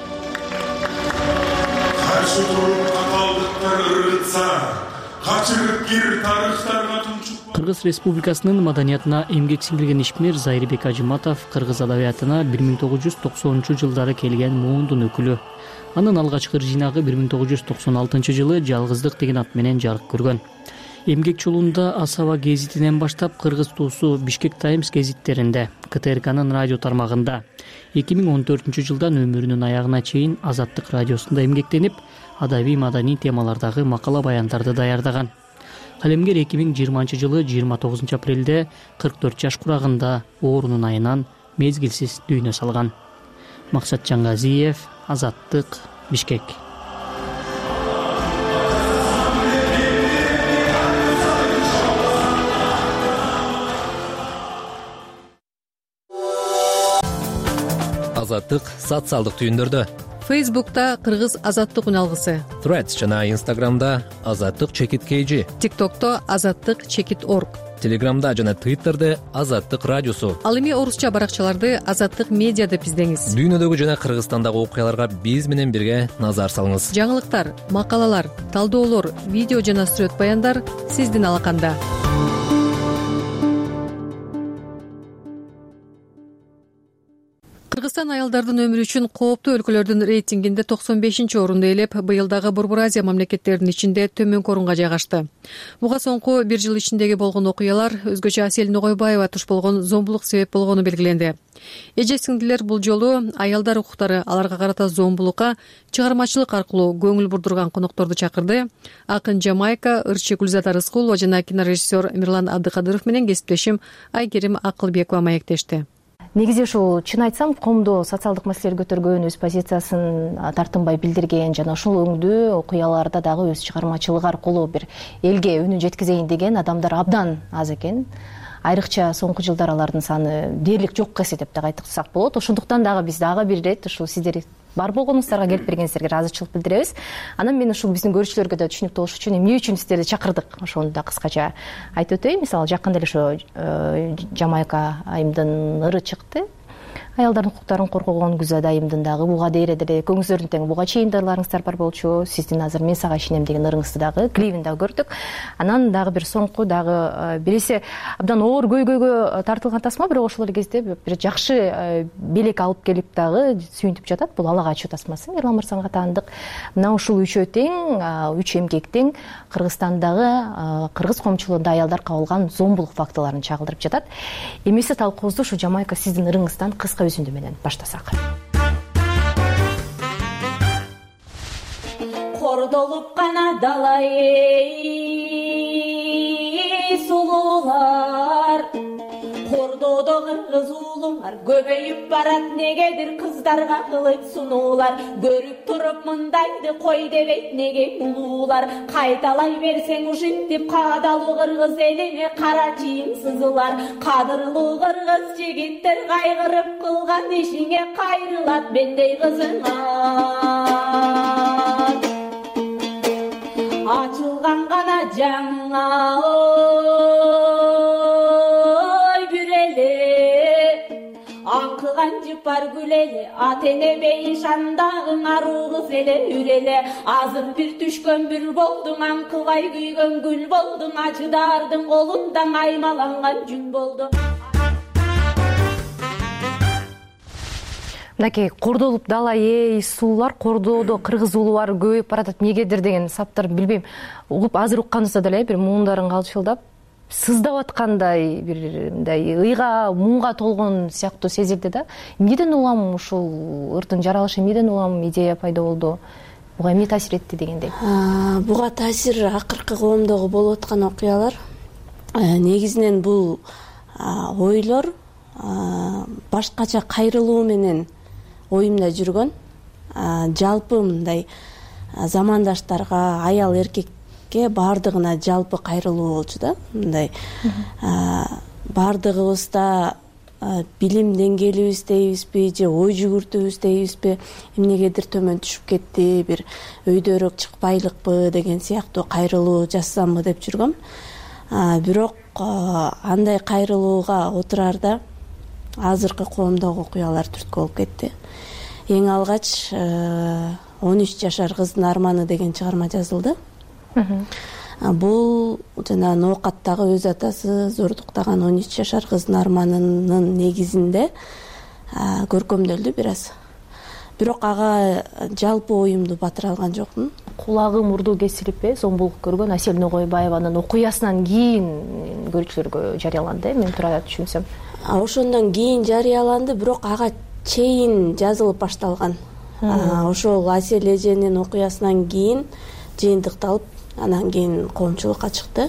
Каршы туруп каталдыктар ыргытса, качырып кир тарыхтарга тунчук. Кыргыз Республикасынын маданиятына эмгек сиңдирген ишмер Зайырбек Ажыматов кыргыз адабиятына 1990-жылдары келген муундун өкүлү. Анын алгачкы жыйнагы 1996-жылы Жалгыздык деген ат менен жарык көргөн. Эмгек жолунда Асаба гезитинен баштап Кыргыз туусу Бишкек Таймс гезиттеринде, КТРКнын радио тармагында, 2014-жылдан өмүрүнүн аягына чейин Азаттык радиосунда эмгектенип, адабий маданий темалардагы макала баяндарды даярдаган. Калемгер 2020-жылы 29 апрелде 44 жаш курагында оорунун айынан мезгилсиз дүйнө салган. Максат Жаңгазиев, Азаттык, Бишкек. Азаттык социалдык түйүндөрдө. Фейсбукта Кыргыз Азаттык үналгысы. Threads жана Инстаграмда Азаттык чекит KG. ТикТокто Азаттык чекит org. Телеграмда жана Твиттерде Азаттык радиосу. Ал эми орусча баракчаларды Азаттык медиа деп издеңиз. Дүйнөдөгү жана Кыргызстандагы окуяларга биз менен бирге назар салыңыз. Жаңылыктар, макалалар, талдоолор, видео жана сүрөт баяндар сиздин алаканда. Кыргызстан аялдардын өмүрү үчүн кооптуу өлкөлөрдүн рейтингинде 95-орунду ээлеп, быйылдагы Борбор Азия мамлекеттеринин ичинде төмөнкү орунга жайгашты. Буга соңку 1 жыл ичиндеги болгон окуялар өзгөчө Аселин Огойбаева туш болгон зомбулук себеп болгону белгиленди. Эже-сиңдилер бул жолу аялдар укуктары, аларга карата зомбулукка чыгармачылык аркылуу көңүл бурдурган конокторду чакырды. Акын Жамайка, ырчы Гүлзада Рыскулова жана кинорежиссер Мирлан Абдыкадыров менен кесиптешим Айкерим Акылбекова маектешти. негизи ушул чын айтсам коомдо социалдык маселелер көтөргөн, өз позициясын тартынбай билдирген жана ушул өңдүү окуяларда дагы өз чыгармачылыгы аркылуу бир элге үнүн жеткизейин деген адамдар абдан аз экен. Айрыкча соңку жылдары алардын саны дээрлик жокко эсептеп дагы айтсак болот. Ошондуктан дагы биз дагы бир ирет ушул сиздер бар болгонуңуздарга келип бергениңиздерге ыраазычылык билдиребиз. Анан мен ушул биздин көрүүчүлөргө да түшүнүктүү болуш үчүн эмне үчүн сиздерди чакырдык ошону да кыскача айтып өтөйүн. Мисалы жакында эле ошо Жамайка айымдын ыры чыкты. Аялдардын укуктарын коргогон Гүзада айымдын дагы буга дейре деле көңүңүздөрдүн тең буга чейин да ырларыңыздар бар болчу. Сиздин азыр Мен сага ишенем деген ырыңызды дагы клипин дагы көрдүк. Анан дагы бир соңку дагы биресе абдан оор көйгөйгө тартылган тасма, бирок ошол эле кезде бир жакшы белек алып келип дагы сүйүнтүп жатат. Бул Ала качуу тасмасы, Эрлан мырзага таандык. Мына ушул үчөө тең, үч эмгек тең Кыргызстандагы кыргыз коомчулугунда аялдар кабылган зомбулук фактыларын чагылдырып жатат. Эмесе талкуубузду ушу Жамайка сиздин ырыңыздан кыска үзүндү менен баштасак. Кордолуп гана дала сулуулар, кордоодо кыргыз уулуңар көбөйүп барат, негедир кыздарга кылып сунуулар. Көрүп туруп мындайды кой дебейт неге улуулар. Кайталай берсең ушинтип каадалуу кыргыз элине кара чийим сызылар. Кадырлуу кыргыз жигиттер кайгырып кылган ишиңе кайрылат бендей кызыңар. Ачылган гана жаңа аңкыган жыпар күлеле, атене бейшандагың аруу кыз эле үреле. Азыр бир түшкөн бүр болдуң, аңкыбай күйгөн гүл болдуң, ачыдардың колундан аймаланган жүн болдуң. Мынакей кордолуп дала суулар, кордоодо кыргыз уулары көбөйүп баратат негедир деген саптар билбейм. Угуп азыр укканыбызда деле бир муундарың калчылдап сыздап аткандай, бир мындай ыйга, муңга толгон сыяктуу сезилди да. Эмнеден улам ушул ырдын жаралышы, эмнеден улам идея пайда болду? Буга эмне таасир этти дегендей? Буга таасир акыркы коомдогу болуп аткан окуялар. Негизинен бул ойлор башкача кайрылуу менен оюмда жүргөн. Жалпы мындай замандаштарга, аял эркек баардыгына жалпы кайрылуу болчу да. Мындай баардыгыбызда билим деңгээлибиз дейбизби же ой жүгүртүүбүз дейбизби эмнегедир төмөн түшүп кетти, бир өйдөрөөк чыкпайлыкпы деген сыяктуу кайрылуу жасасамбы деп жүргөм. Бирок андай кайрылууга отурарда азыркы коомдогу окуялар түрткү болуп кетти. Эң алгач 13 жашар кыздын арманы деген чыгарма жазылды. Бул жана ноокаттагы өз атасы зордуктаган 13 жашар кыздын арманынын негизинде көркөмдөлдү бир аз. Бирок ага жалпы оюмду батыра алган жокмун. Кулагы мурду кесилип зомбулук көргөн Асель Ногойбаеванын окуясынан кийин көрүүчүлөргө жарыяланды, мен туура түшүнсөм. Ошондон кийин жарыяланды, бирок ага чейин жазылып башталган. Ошол Асель эженин окуясынан кийин жыйынтыкталып, анан кийин коомчулукка чыкты.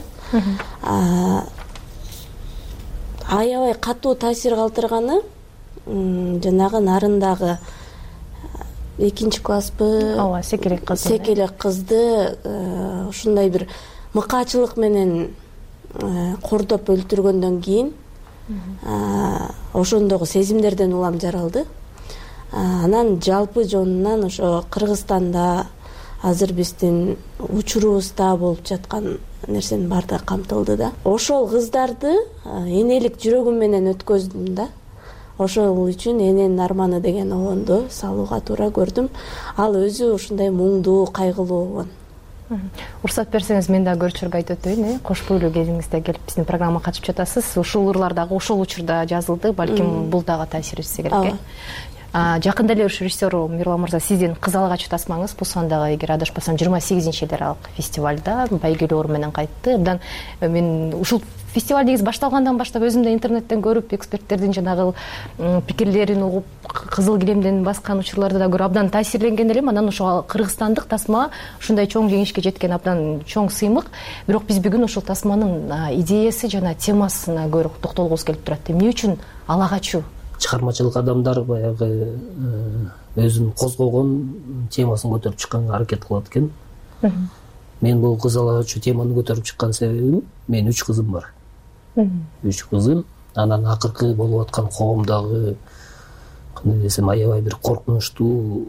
Аябай катуу таасир калтырганы жанагы нарындагы 2 класспы, ооба, секелек кызды ушундай бир мыкаачылык менен кордоп өлтүргөндөн кийин ошондогу сезимдерден улам жаралды. Анан жалпы жонунан ошо Кыргызстанда азыр биздин учурубузда болуп жаткан нерсенин баардыгы камтылды да. Ошол кыздарды энелик жүрөгүм менен өткөздүм да. Ошол үчүн эненин арманы деген обонду салууга туура көрдүм. Ал өзү ушундай муңдуу, кайгылуу болгон. Уруксат берсеңиз, мен дагы көрүүчүлөргө айтып өтөйүн. Кош бойлуу кезиңизде келип биздин программага катышып жатасыз. Ушул ырлар дагы ошол учурда жазылды. Балким бул дагы таасир этсе керек. Жакында эле режиссер Мирлан мырза сиздин Кыз ала качуу тасмаңыз Пусандагы, эгер адашпасам, 28-эл аралык фестивалда байгелүү орун менен кайтты. Абдан мен ушул фестиваль негизи башталгандан баштап өзүм да интернеттен көрүп, эксперттердин жанагы пикирлерин угуп, кызыл килемден баскан учурларды да көрүп абдан таасирленген элем. Анан ошол кыргызстандык тасма ушундай чоң жеңишке жеткен абдан чоң сыймык. Бирок биз бүгүн ошол тасманын идеясы жана темасына көрүп токтолгубуз келип турат. Эмне үчүн ала качуу чыгармачылык адамдар баягы өзүн козгогон темасын көтөрүп чыкканга аракет кылат экен. Мен бул кызалачу теманы көтөрүп чыккан себебим, менин 3 кызым бар. 3 кызым, анан акыркы болуп аткан коомдогу кандай десем аябай бир коркунучтуу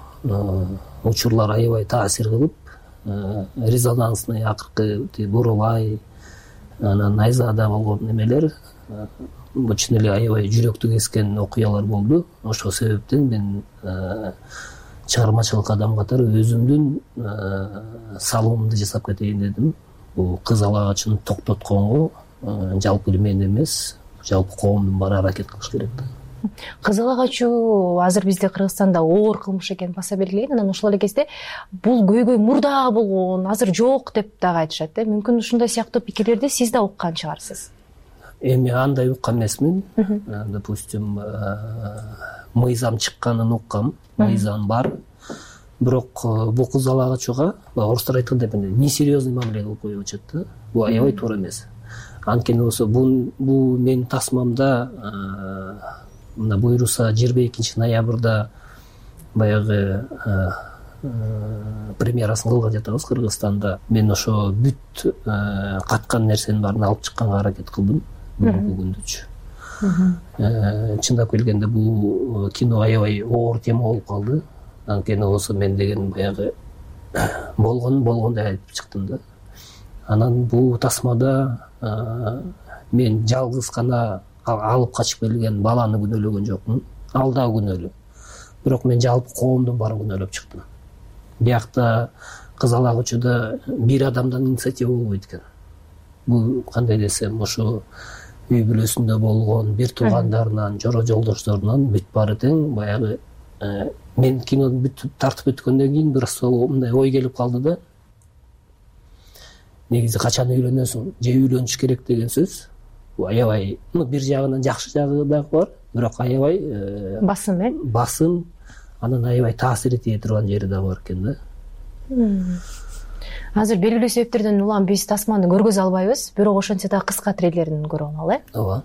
учурлар аябай таасир кылып, резонансный акыркы Бурулай, анан Айзада болгон немелер бул чын эле аябай жүрөктү кескен окуялар болду. Ошол себептен мен чыгармачылык адам катары өзүмдүн салымымды жасап кетейин дедим. Бул кызыл агачын токтотконго жалпы мен эмес, жалпы коомдун баары аракет кылыш керек да. Кызыл агачуу азыр бизде Кыргызстанда оор кылмыш экени баса белгилейт. Анан ошол эле кезде бул көйгөй мурда болгон, азыр жок деп дагы айтышат. Мүмкүн ушундай сыяктуу пикирлерди сиз да уккан чыгарсыз. Эми андай уккан эмесмин. Допустим, мыйзам чыкканын уккам, мыйзам бар. Бирок бул кызыл агачууга орустар айткандай несерьезный мамиле кылып коюп атышат да. Бул аябай туура эмес. Анткени болсо бул менин тасмамда мына буйруса 22 ноябрда баягы премьерасын кылган жатабыз Кыргызстанда. Мен ошо бүт каткан нерсенин баарын алып чыкканга аракет кылдым бүгүнчү. Чындап келгенде бул кино аябай оор тема болуп калды. Анткени болсо мен деген баягы болгондой айтып чыктым да. Анан бул тасмада мен жалгыз гана алып качып келген баланы күнөөлөгөн жокмун. Ал да күнөөлүү. Бирок мен жалпы коомдун баарын күнөөлөп чыктым. Биякта кызыл агачууда бир адамдан инициатива болбойт экен. Бул кандай десем, ошо үй бүлөсүндө болгон бир туугандарынан, жора жолдошторунан бүт баары тең баягы мен кинону бүт тартып өткөндөн кийин бир мындай ой келип калды да. Негизи качан үйлөнөсүң, же үйлөнүш керек деген сөз. Бул аябай, бир жагынан жакшы жагы дагы бар, бирок аябай басым, анан аябай таасир эте турган жери да бар экен да. Азыр белгилүү себептерден улам биз тасманы көргөзө албайбыз, бирок ошентсе да кыска трейлерин көрүп алалы. Ооба.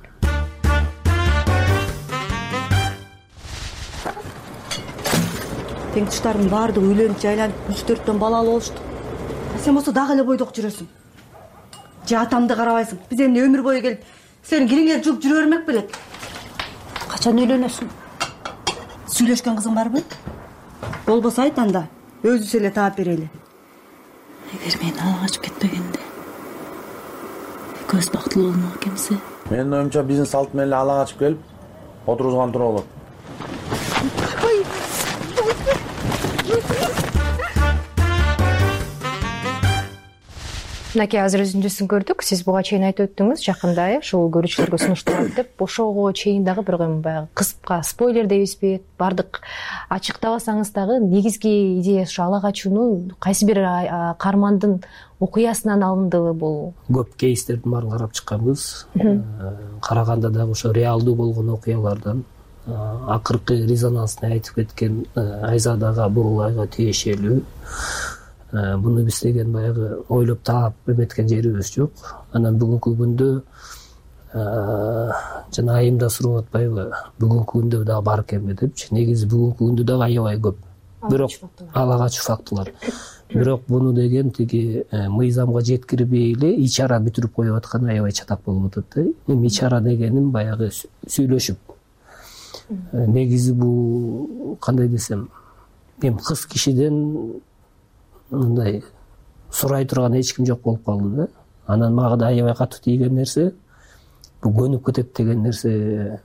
Теңтиштардын баардыгы үйлөнүп жайланып 3-4төн балалуу болушту. Сен болсо дагы эле бойдок жүрөсүң. Же атамды карабайсың. Биз эмне өмүр бою келип сенин кириңер жууп жүрө бермек белек. Качан үйлөнөсүң? Сүйлөшкөн кызың барбы? Болбосо айт анда. Өзүбүз эле таап берели. Эгер мени ала качып кетпегенде экөөбүз бактылуу болмок экенбиз. Менин оюмча биздин салт менен эле ала качып келип отургузган туура болот. Мынакей азыр үзүндүсүн көрдүк. Сиз буга чейин айтып өттүңүз, жакында ушул көрүүчүлөргө сунушталат деп. Ошого чейин дагы бир баягы кыска спойлер дейбизби, бардык ачыктабасаңыз дагы негизги идея ушу ала качууну кайсы бир каармандын окуясынан алынды бул? Көп кейстердин баарын карап чыкканбыз. Караганда дагы ошо реалдуу болгон окуялардан акыркы резонансный айтып кеткен Айзадага, Бурулайга тиешелүү. Буну биз деген баягы ойлоп таап эметкен жерибиз жок. Анан бүгүнкү күндө жана айымда сурап атпайбы, бүгүнкү күндө дагы бар экенби депчи. Негизи бүгүнкү күндө дагы аябай көп. Бирок ала качуу фактылар. Бирок буну деген тиги мыйзамга жеткирбей эле ичара бүтүрүп коюп аткан аябай чатак болуп атат да. Эми ичара дегеним баягы сүйлөшүп. Негизи бул кандай десем, эми кыз кишиден мындай сурай турган эч ким жок болуп калды да. Анан мага да аябай катуу тийген нерсе бул көнүп кетет деген нерсе.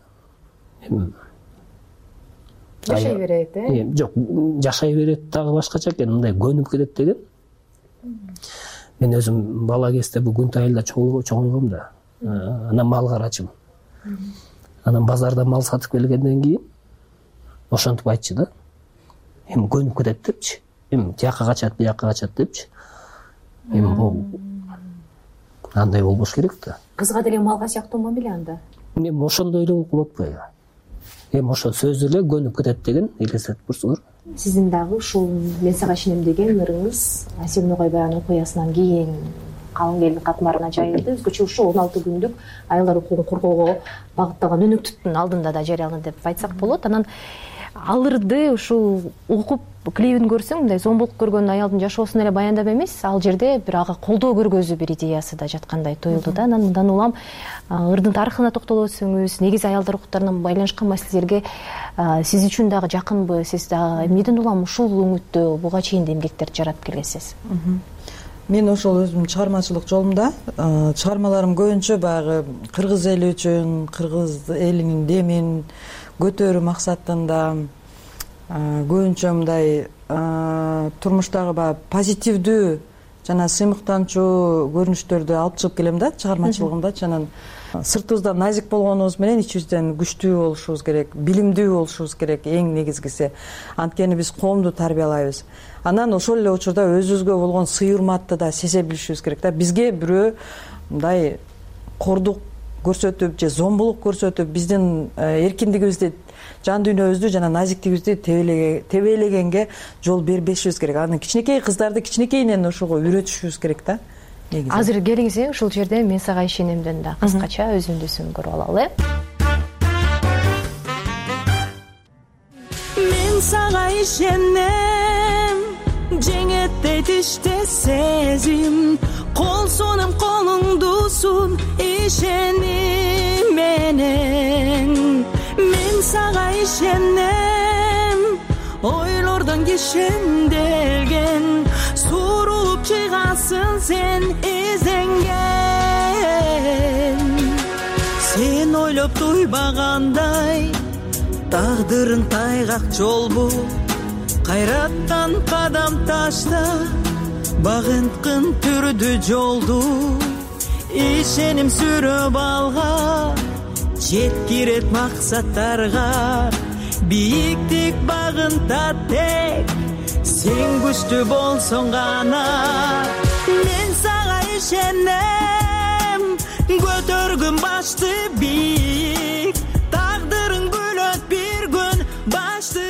Жашай берет, Жок, жашай берет дагы башкача экен, мындай көнүп кетет деген. Мен өзүм бала кезде бул күн айылда чоңойгом да. Анан мал карачым. Анан базарда мал сатып келгенден кийин ошентип айтчы да. Эми көнүп кетет депчи. Эми тияка качат, бияка качат депчи. Эми бул андай болбош керек да. Кызга деле малга сыяктуу мамиле анда. Эми ошондой эле болуп атпайбы? Эми ошо сөз эле көнүп кетет деген элестетип турсуңар. Сиздин дагы ушул мен сага ишенем деген ырыңыз Асел Ногойбаеванын окуясынан кийин калың элдин катмарына жайылды. Өзгөчө ушул 16 күндүк аялдар укугун коргоого багытталган өнөктүктүн алдында да жарыяланды деп айтсак болот. Анан алырды ушул окуп клипин көрсөң, мындай зомбулук көргөн аялдын жашоосун эле баяндап эмес, ал жерде бир ага колдоо көргөзүү бир идеясы да жаткандай тоюлду да. Анан мындан улам ырдын тарыхына токтолуп өтсөңүз, негизи аялдар укуктарына байланышкан маселелерге сиз үчүн дагы жакынбы, сиз дагы эмнеден улам ушул өңүттө буга чейин эмгектерди жаратып келесиз? Мен ошол өзүмдүн чыгармачылык жолумда чыгармаларым көбүнчө баягы кыргыз эли үчүн, кыргыз элинин демин көтөрүү максатында көбүнчө мындай турмуштагы баягы позитивдүү жана сыймыктанчу көрүнүштөрдү алып чыгып келем да чыгармачылыгымдачы. Анан сыртыбыздан назик болгонубуз менен ичибизден күчтүү болушубуз керек, билимдүү болушубуз керек эң негизгиси. Анткени биз коомду тарбиялайбыз. Анан ошол эле учурда өзүбүзгө болгон сый урматты да сезе билишибиз керек да. Бизге бирөө мындай кордук көрсөтүп же зомбулук көрсөтүп биздин эркиндигибизди, жан дүйнөбүздү жана назиктигибизди тебелегенге жол бербешибиз керек. Анан кичинекей кыздарды кичинекейинен ошого үйрөтүшүбүз керек да. Азыр келиңиз, ушул жерде мен сага ишенемден да кыскача өзүндүсүн көрүп алалы. Мен сага ишенем, жеңет дейт иште сезим, кол сонум колуңдусун ишеним менен. Мен сага ишенем, ойлордон кишенделген, сурулуп чыгасың сен изенген. Сен ойлоп туйбагандай, тагдырың тайгак жолбу, кайраттан кадам ташта, багынткын түрдү жолду, ишеним сүрөп алган, жеткирет максаттарга, бийиктик багынта тек, сен күчтүү болсоң гана. Мен сага ишенем, көтөргүн башты бийик, тагдырың бөлөт бир күн башты.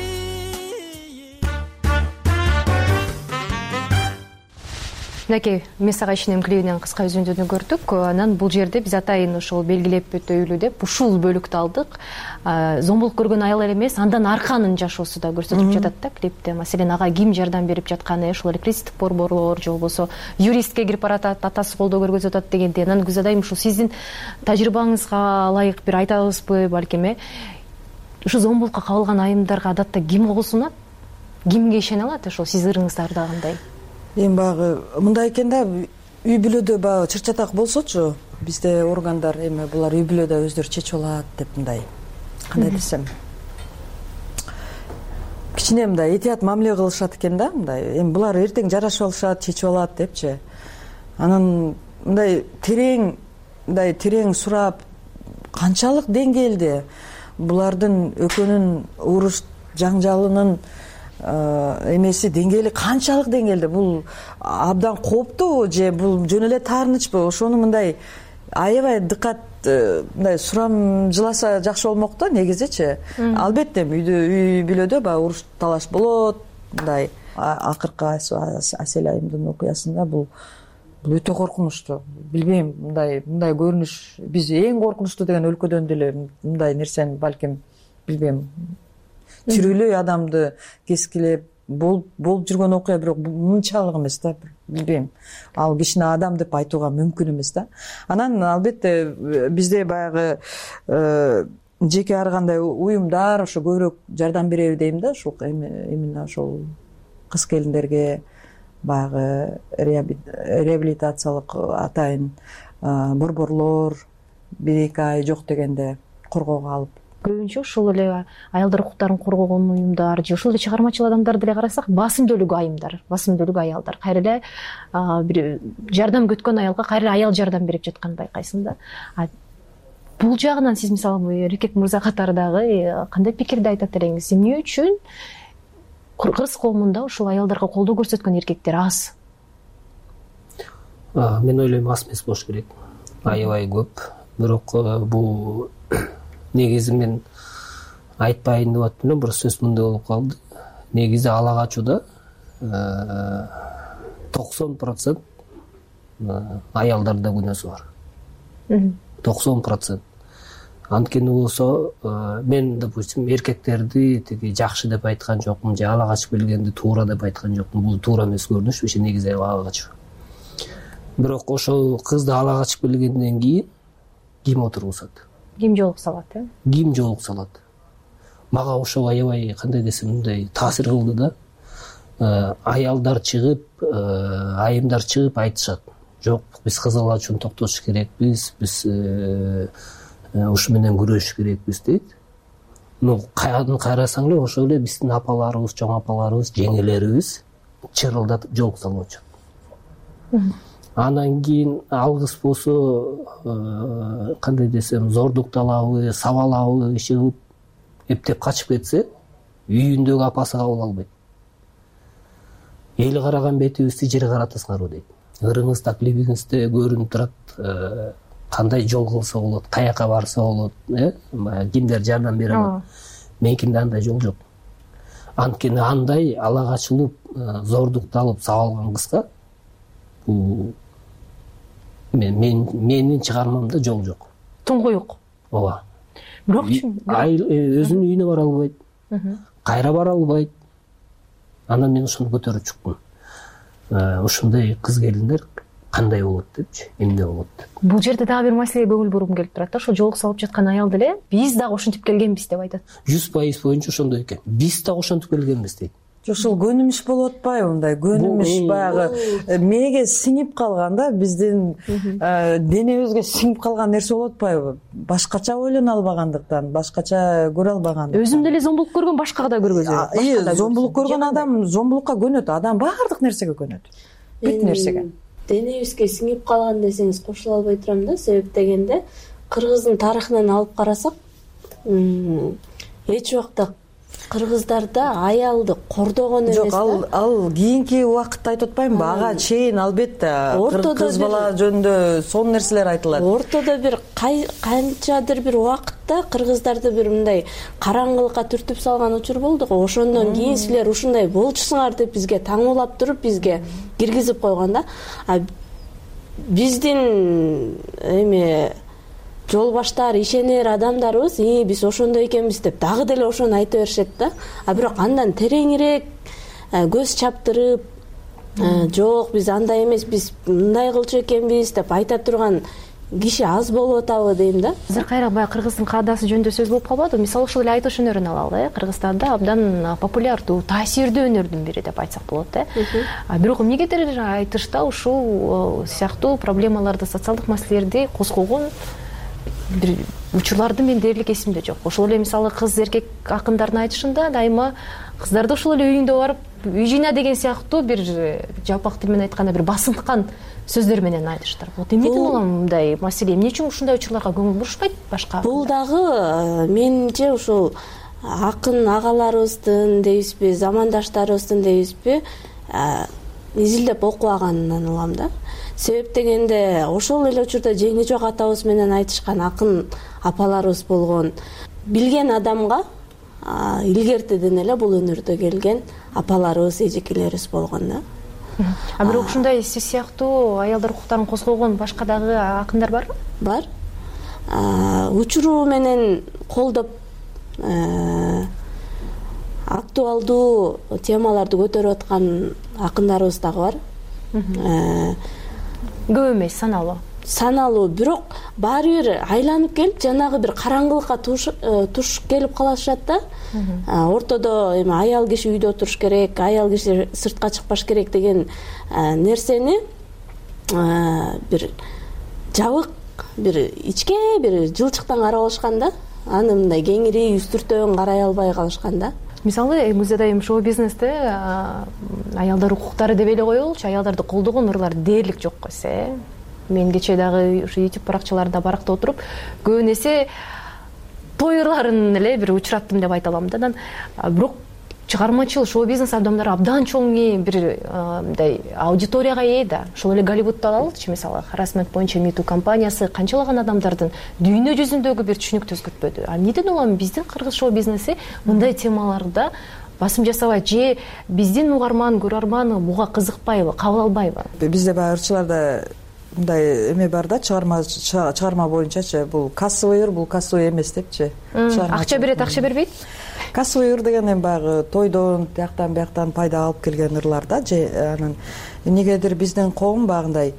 Мынакей мен сага ишенем клибинен кыска үзүндүнү көрдүк. Анан бул жерде биз атайын ошол белгилеп өтөйлү деп ушул бөлүктү алдык. Зомбулук көргөн аял эле эмес, андан арканын жашоосу да көрсөтүлүп жатат да клипте. Маселен, ага ким жардам берип жатканы, ошол эле кризистик борборлор же болбосо юристке кирип баратат, атасы колдоо көргөзүп атат дегенде. Анан Гүлзадайым, ушул сиздин тажрыйбаңызга ылайык бир айта аласызбы балким? Ушу зомбулукка кабылган айымдарга адатта ким кол сунат? Кимге ишене алат? Ошол сиз ырыңыздарда кандай? Эми баягы мындай экен да, үй бүлөдө баягы чыр-чатак болсочу, бизде органдар эми булар үй бүлөдө өздөрү чечип алат деп мындай, кандай десем, кичине мындай этият мамиле кылышат экен да, мындай. Эми булар эртең жарашып алышат, чечип алат депчи. Анан мындай терең сурап, канчалык деңгээлде булардын экөөнүн уруш жаңжалынын эмеси деңгээли канчалык деңгээлде, бул абдан кооптуу же бул жөн эле таарынычпы? Ошону мындай аябай дыкат мындай сурамжыласа жакшы болмок да негизичи. Албетте үй бүлөдө баягы уруш талаш болот, мындай акыркы Асель айымдын окуясында бул өтө коркунучтуу. Билбейм, мындай көрүнүш биз эң коркунучтуу деген өлкөдөн деле мындай нерсени балким, билбейм, тирүүлөй адамды кескилеп болуп жүргөн окуя, бирок мынчалык эмес да, билбейм. Ал кичине адам деп айтууга мүмкүн эмес да. Анан албетте бизде баягы жеке ар кандай уюмдар ошо көбүрөөк жардам береби дейм да, ушул именно ошол кыз келиндерге баягы реабилитациялык атайын борборлор 1-2 ай жок дегенде коргоого алып. Көбүнчө ушул эле аялдар укуктарын коргогон уюмдар же ушул эле чыгармачыл адамдарды деле карасак, басымдүүлүк айымдар, басымдүүлүк аялдар. Кайра эле бир жардам күткөн аялга кайра аял жардам берип жатканын байкайсың да. Бул жагынан сиз мисалы эркек мырза катары дагы кандай пикирди айтат элеңиз? Эмне үчүн кыргыз коомунда ушул аялдарга колдоо көрсөткөн эркектер аз? Мен ойлойм аз эмес болуш керек. Аябай көп. Бирок бул негизи мен айтпайын деп аттым элем, бирок сөз мындай болуп калды. Негизи ала качууда 90% аялдарда күнөөсү бар. 90%. Анткени болсо мен допустим эркектерди тиги жакшы деп айткан жокмун же ала качып келгенди туура деп айткан жокмун. Бул туура эмес көрүнүш, ошо негизи ала качып. Бирок ошол кызды ала качып келгенден кийин ким отургузат? Ким жоолук салат, Ким жоолук салат? Мага ошол аябай кандай десем мындай таасир кылды да. Аялдар чыгып, айымдар чыгып айтышат. Жок, биз кыз алуу үчүн токтош керекпиз, биз ушу менен күрөшүш керекпиз дейт. Каядан карасаң эле ошол эле биздин апаларыбыз, чоң апаларыбыз, жеңелерибиз чырылдатып жоолук салуучу. Анан кийин ал кыз болсо кандай десем зордукталабы, сабалабы, иши кылып эптеп качып кетсе, үйүндөгү апасы кабыл албайт. Эл караган бетибизди жер каратасыңарбы дейт. Ырыңызда, клибиңизде көрүнүп турат, кандай жол кылса болот, каяка барса болот, кимдер жардам бере алат. Меникинде андай жол жок. Анткени андай ала качылып, зордукталып сабалган кызга бул менин чыгармамда жол жок. Туңгуюк. Ооба. Бирокчу өзүнүн үйүнө бара албайт. Кайра бара албайт. Анан мен ошону көтөрүп чыктым. Ушундай кыз келиндер кандай болот депчи, эмне болот деп. Бул жерде дагы бир маселеге көңүл бургум келип турат да. Ошо жоолук салып жаткан аялды эле биз дагы ошентип келгенбиз деп айтат. 100% боюнча ошондой экен. Биз дагы ошентип келгенбиз дейт. Ошол көнүмүш болуп атпайбы мындай? Көнүмүш баягы мээге сиңип калган да, биздин денебизге сиңип калган нерсе болуп атпайбы? Башкача ойлоно албагандыктан, башкача көрө албагандыктан. Өзүм деле зомбулук көргөн, башкага да көргөзөм. Зомбулук көргөн адам зомбулукка көнөт, адам баардык нерсеге көнөт. Бүт нерсеге. Денебизге сиңип калган десеңиз кошула албай турам да. Себеп дегенде кыргыздын тарыхынан алып карасак, эч убакта кыргыздарда аялды кордогон эмес да. Жок, ал кийинки убакытта айтып атпаймынбы? Ага чейин албетте кыз бала жөнүндө сонун нерселер айтылат. Ортодо бир канчадыр бир убакытта кыргыздарды бир мындай караңгылыкка түртүп салган учур болду го. Ошондон кийин силер ушундай болчусуңар деп бизге таңуулап туруп бизге киргизип койгон да. Биздин жол баштаар ишенер адамдарыбыз биз ошондой экенбиз деп дагы деле ошону айта беришет да. Бирок андан тереңирээк көз чаптырып, жок биз андай эмес, биз мындай кылчу экенбиз деп айта турган киши аз болуп атабы дейм да. Азыр кайра баягы кыргыздын каадасы жөнүндө сөз болуп калбадыбы? Мисалы ошол эле айтыш өнөрүн алалы, Кыргызстанда абдан популярдуу, таасирдүү өнөрдүн бири деп айтсак болот, Бирок эмнегедир айтышта ушул сыяктуу проблемаларды, социалдык маселелерди козгогон бир учурларды мен дээрлик эсимде жок. Ошол эле мисалы кыз эркек акындардын айтышында дайыма кыздарды ошол эле үйүндө барып үй жыйна деген сыяктуу бир жалпак тил менен айтканда бир басынткан сөздөр менен айтыштыр. Вот эмнеден улам мындай маселе, эмне үчүн ушундай учурларга көңүл бурушпайт башка? Бул дагы менимче ушул акын агаларыбыздын дейбизби, замандаштарыбыздын дейбизби, изилдеп окубаганынан улам да. Себеп дегенде ошол эле учурда Жеңижок атабыз менен айтышкан акын апаларыбыз болгон. Билген адамга илгертеден эле бул өнөрдө келген апаларыбыз, эжекелерибиз болгон да. Бирок ушундай сиз сыяктуу аялдар укуктарын козгогон башка дагы акындар барбы? Бар. Учуру менен колдоп актуалдуу темаларды көтөрүп аткан акындарыбыз дагы бар. Көп эмес, саналуу, бирок баары бир айланып келип жанагы бир караңгылыкка туш келип калышат да. Ортодо аял киши үйдө отуруш керек, аял киши сыртка чыкпаш керек деген нерсени бир жабык, бир ичке бир жылчыктан карап алышкан да. Аны мындай кеңири үстүртөн карай албай калышкан да. Мисалы, өзү дайым шоу бизнесте аялдар укуктары деп эле коелучу, аялдарды колдогон ырлар дээрлик жок койсо, Мен кечээ дагы ушу YouTube баракчаларында баракта отуруп, көбүн эсе той ырларын эле бир учураттым деп айта алам да. Бирок чыгармачыл шоу бизнес адамдары абдан чоң бир мындай аудиторияга ээ да. Ошол эле Голливудду алалычы, мисалы, харасмент боюнча Me Too компаниясы канчалаган адамдардын дүйнө жүзүндөгү бир түшүнүктү өзгөртпөдү. Эмнеден улам биздин кыргыз шоу бизнеси мындай темаларда басым жасабайт же биздин угарман, көрөрман буга кызыкпайбы, кабыл албайбы? Бизде баягы ырчыларда мындай эме бар да, чыгарма боюнчачы, бул кассовый ыр, бул кассовый эмес депчи. Акча берет, акча бербейт. Кассовый ыр деген эми баягы тойдон тияктан бияктан пайда алып келген ырлар да. Анан эмнегедир биздин коом багындай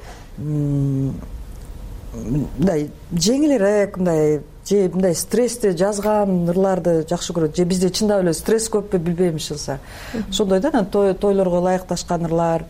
мындай жеңилирээк, мындай же мындай стрессти жазган ырларды жакшы көрөт, же бизде чындап эле стресс көппү билбейм ишылса. Ошондой да, тойлорго ылайыкташкан ырлар.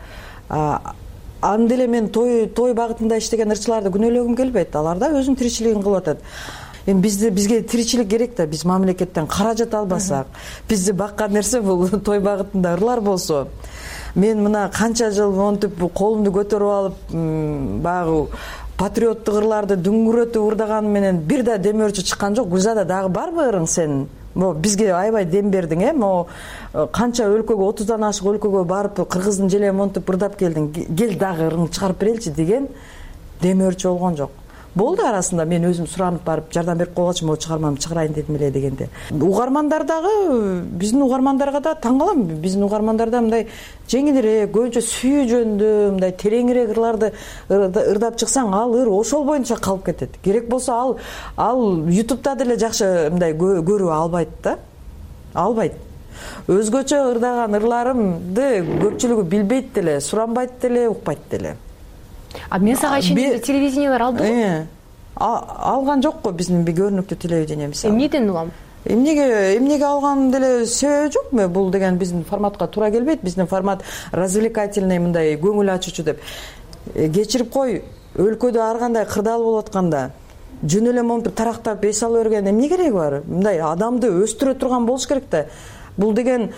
Аны деле мен той багытында иштеген ырчыларды күнөөлөгүм келбейт. Алар да өзүнүн тиричилигин кылып атат. Эми бизге тиричилик керек да, биз мамлекеттен каражат албасак, бизди баккан нерсе бул той багытында ырлар болсо. Мен мына канча жыл монтип колумду көтөрүп алып, баягы патриоттук ырларды дүңгүрөтүп ырдаган менен бир да демөөрчү чыккан жок. Гүлзада дагы барбы ырың сен? Бизге аябай дем бердиң, могу канча өлкөгө, 30дан ашык өлкөгө барып кыргыздын желе монтип ырдап келдиң. Кел дагы ырың чыгарып береличи деген демөөрчү болгон жок. Болду арасында мен өзүм суранып барып жардам берип койгочу, могу чыгармамды чыгарайын дедим эле дегенде. Угармандар дагы, биздин угармандарга да таң калам. Биздин угармандарда мындай жеңилирээк, көбүнчө сүйүү жөнүндө мындай тереңирээк ырларды ырдап чыксаң, ал ыр ошол боюнча калып кетет. Керек болсо ал YouTube'да деле жакшы мындай көрүү албайт да. Албайт. Өзгөчө ырдаган ырларымды көпчүлүгү билбейт деле, суранбайт деле, укпайт деле. Мен сага ишенимде телевидениялар алдыбы? Алган жокко биздин бир көрүнүктүү телевидениябыз. Эмнеден улам? Эмнеге алган деле себеби жокму? Бул деген биздин форматка туура келбейт. Биздин формат развлекательный, мындай көңүл ачуучу деп. Кечирип кой, өлкөдө ар кандай кырдаал болуп атканда жөн эле монтип тарактап эс ала берген эмне кереги бар? Мындай адамды өстүрө турган болуш керек да. Бул деген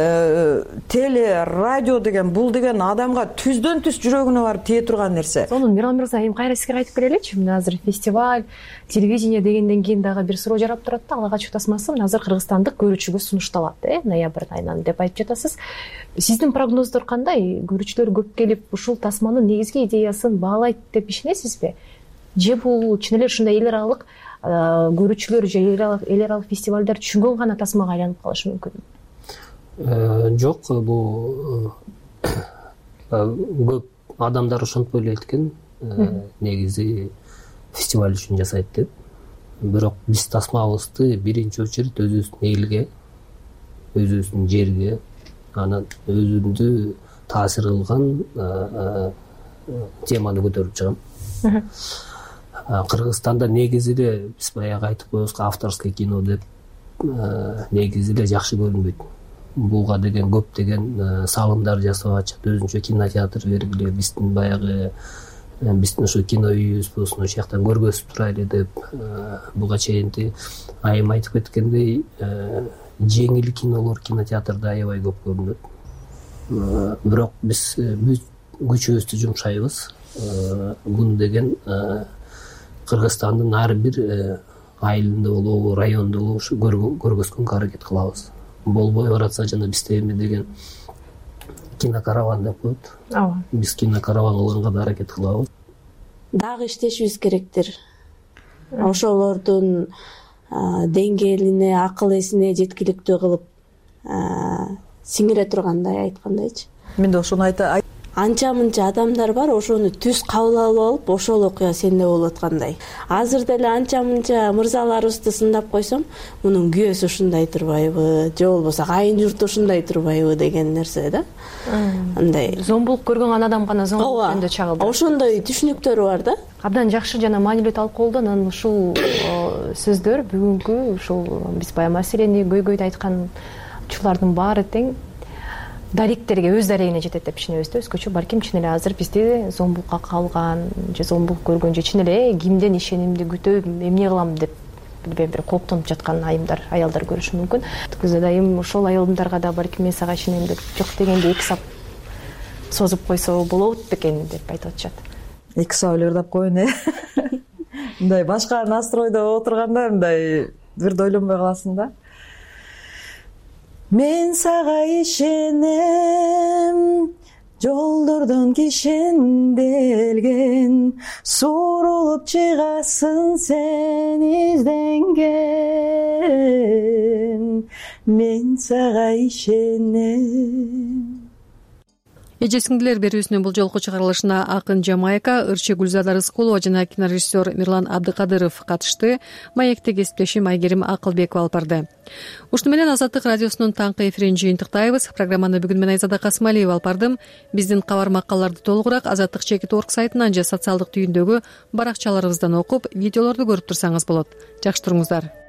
теле, радио деген, бул деген адамга түздөн түз жүрөгүнө барып тие турган нерсе. Сонун Мирал мырза, эми кайра сизге кайтып келеличи. Мына азыр фестиваль, телевидение дегенден кийин дагы бир суроо жарап турат да. Ала качуу тасмасы азыр кыргызстандык көрүүчүгө сунушталат, ноябрь айынан деп айтып жатасыз. Сиздин прогноздор кандай? Көрүүчүлөр көп келип, ушул тасманын негизги идеясын баалайт деп ишенесизби? Же бул чын эле ушундай эл аралык көрүүчүлөр же эл аралык фестивалдар түшүнгөн гана тасмага айланып калышы мүмкүн? Жок, бул көп адамдар ошентип ойлойт экен, негизи фестиваль үчүн жасайт деп. Бирок биз тасмабызды биринчи очередь өзүбүздүн элге, өзүбүздүн жерге, анан өзүмдү таасир кылган теманы көтөрүп чыгам. Кыргызстанда негизи эле биз баягы айтып коебуз, авторский кино деп негизи эле жакшы көрүнбөйт. Буга деген көптөгөн салымдар жасап атышат, өзүнчө кинотеатр бергиле, биздин баягы биздин ушу кино үйүбүз болсун, ошол жактан көргөзүп турайлы деп. Буга чейинки айым айтып кеткендей, жеңил кинолор кинотеатрда аябай көп көрүнөт. Бирок биз күчүбүздү жумшайбыз. Бун деген Кыргызстандын ар бир айылында болобу, районунда болобу көргөзгөнгө аракет кылабыз. Болбой баратса жана бизде эме деген кинокараван деп коет. Биз кинокараван кылганга да аракет кылабыз. Дагы иштешибиз керектир. Ошолордун деңгээлине, акыл эсине жеткиликтүү кылып сиңире тургандай айткандайчы. Мен да ошону айтам. Анча мынча адамдар бар, ошону түз кабыл алып алып, ошол окуя сенде болуп аткандай. Азыр деле анча мынча мырзаларыбызды сындап койсом, мунун күйөөсү ушундай турбайбы, же болбосо кайын журту ушундай турбайбы деген нерсе да. Андай зомбулук көргөн адам гана зомбулук жөнүндө чагылды. Ошондой түшүнүктөр бар да. Абдан жакшы жана маанилүү талкуулду. Анан ушул сөздөр бүгүнкү ушул биз баягы маселени көйгөйдө айткан учурлардын баары тең даректерге, өз дарегине жетет деп ишенебиз да. Өзгөчө балким чын эле азыр бизде зомбулукка калган же зомбулук көргөн же чын эле кимден ишенимди күтөм, эмне кылам деп билбейм, бир кооптонуп жаткан аялдар көрүшү мүмкүн. Гүлзада айым ошол аялдарга да балким мен сага ишенем деп, жок дегенде 2 сап созуп койсо болот бекен деп айтып атышат. 2 сап эле ырдап коеюн, мындай башка настройдо отурганда мындай бир ойлонбой каласың да. Мен сага ишенем, жолдордон кишенделген, сурулуп чыгасың сен изденген. Мен сага ишенем. эже сиңдилер берүүсүнүн бул жолку чыгарылышына акын Жамайка, ырчы Гүлзада Рыскулова жана кинорежиссер Мирлан Абдыкадыров катышты. Маекте кесиптешим Айгерим Акылбекова алып барды. Ушуну менен Азаттык радиосунун таңкы эфирин жыйынтыктайбыз. Программаны бүгүн мен Айзада Касымалиева алып бардым. Биздин кабар макалларды толугураак Азаттык.org сайтынан же социалдык түйүндөгү баракчаларыбыздан окуп, видеолорду көрүп турсаңыз болот. Жакшы туруңуздар.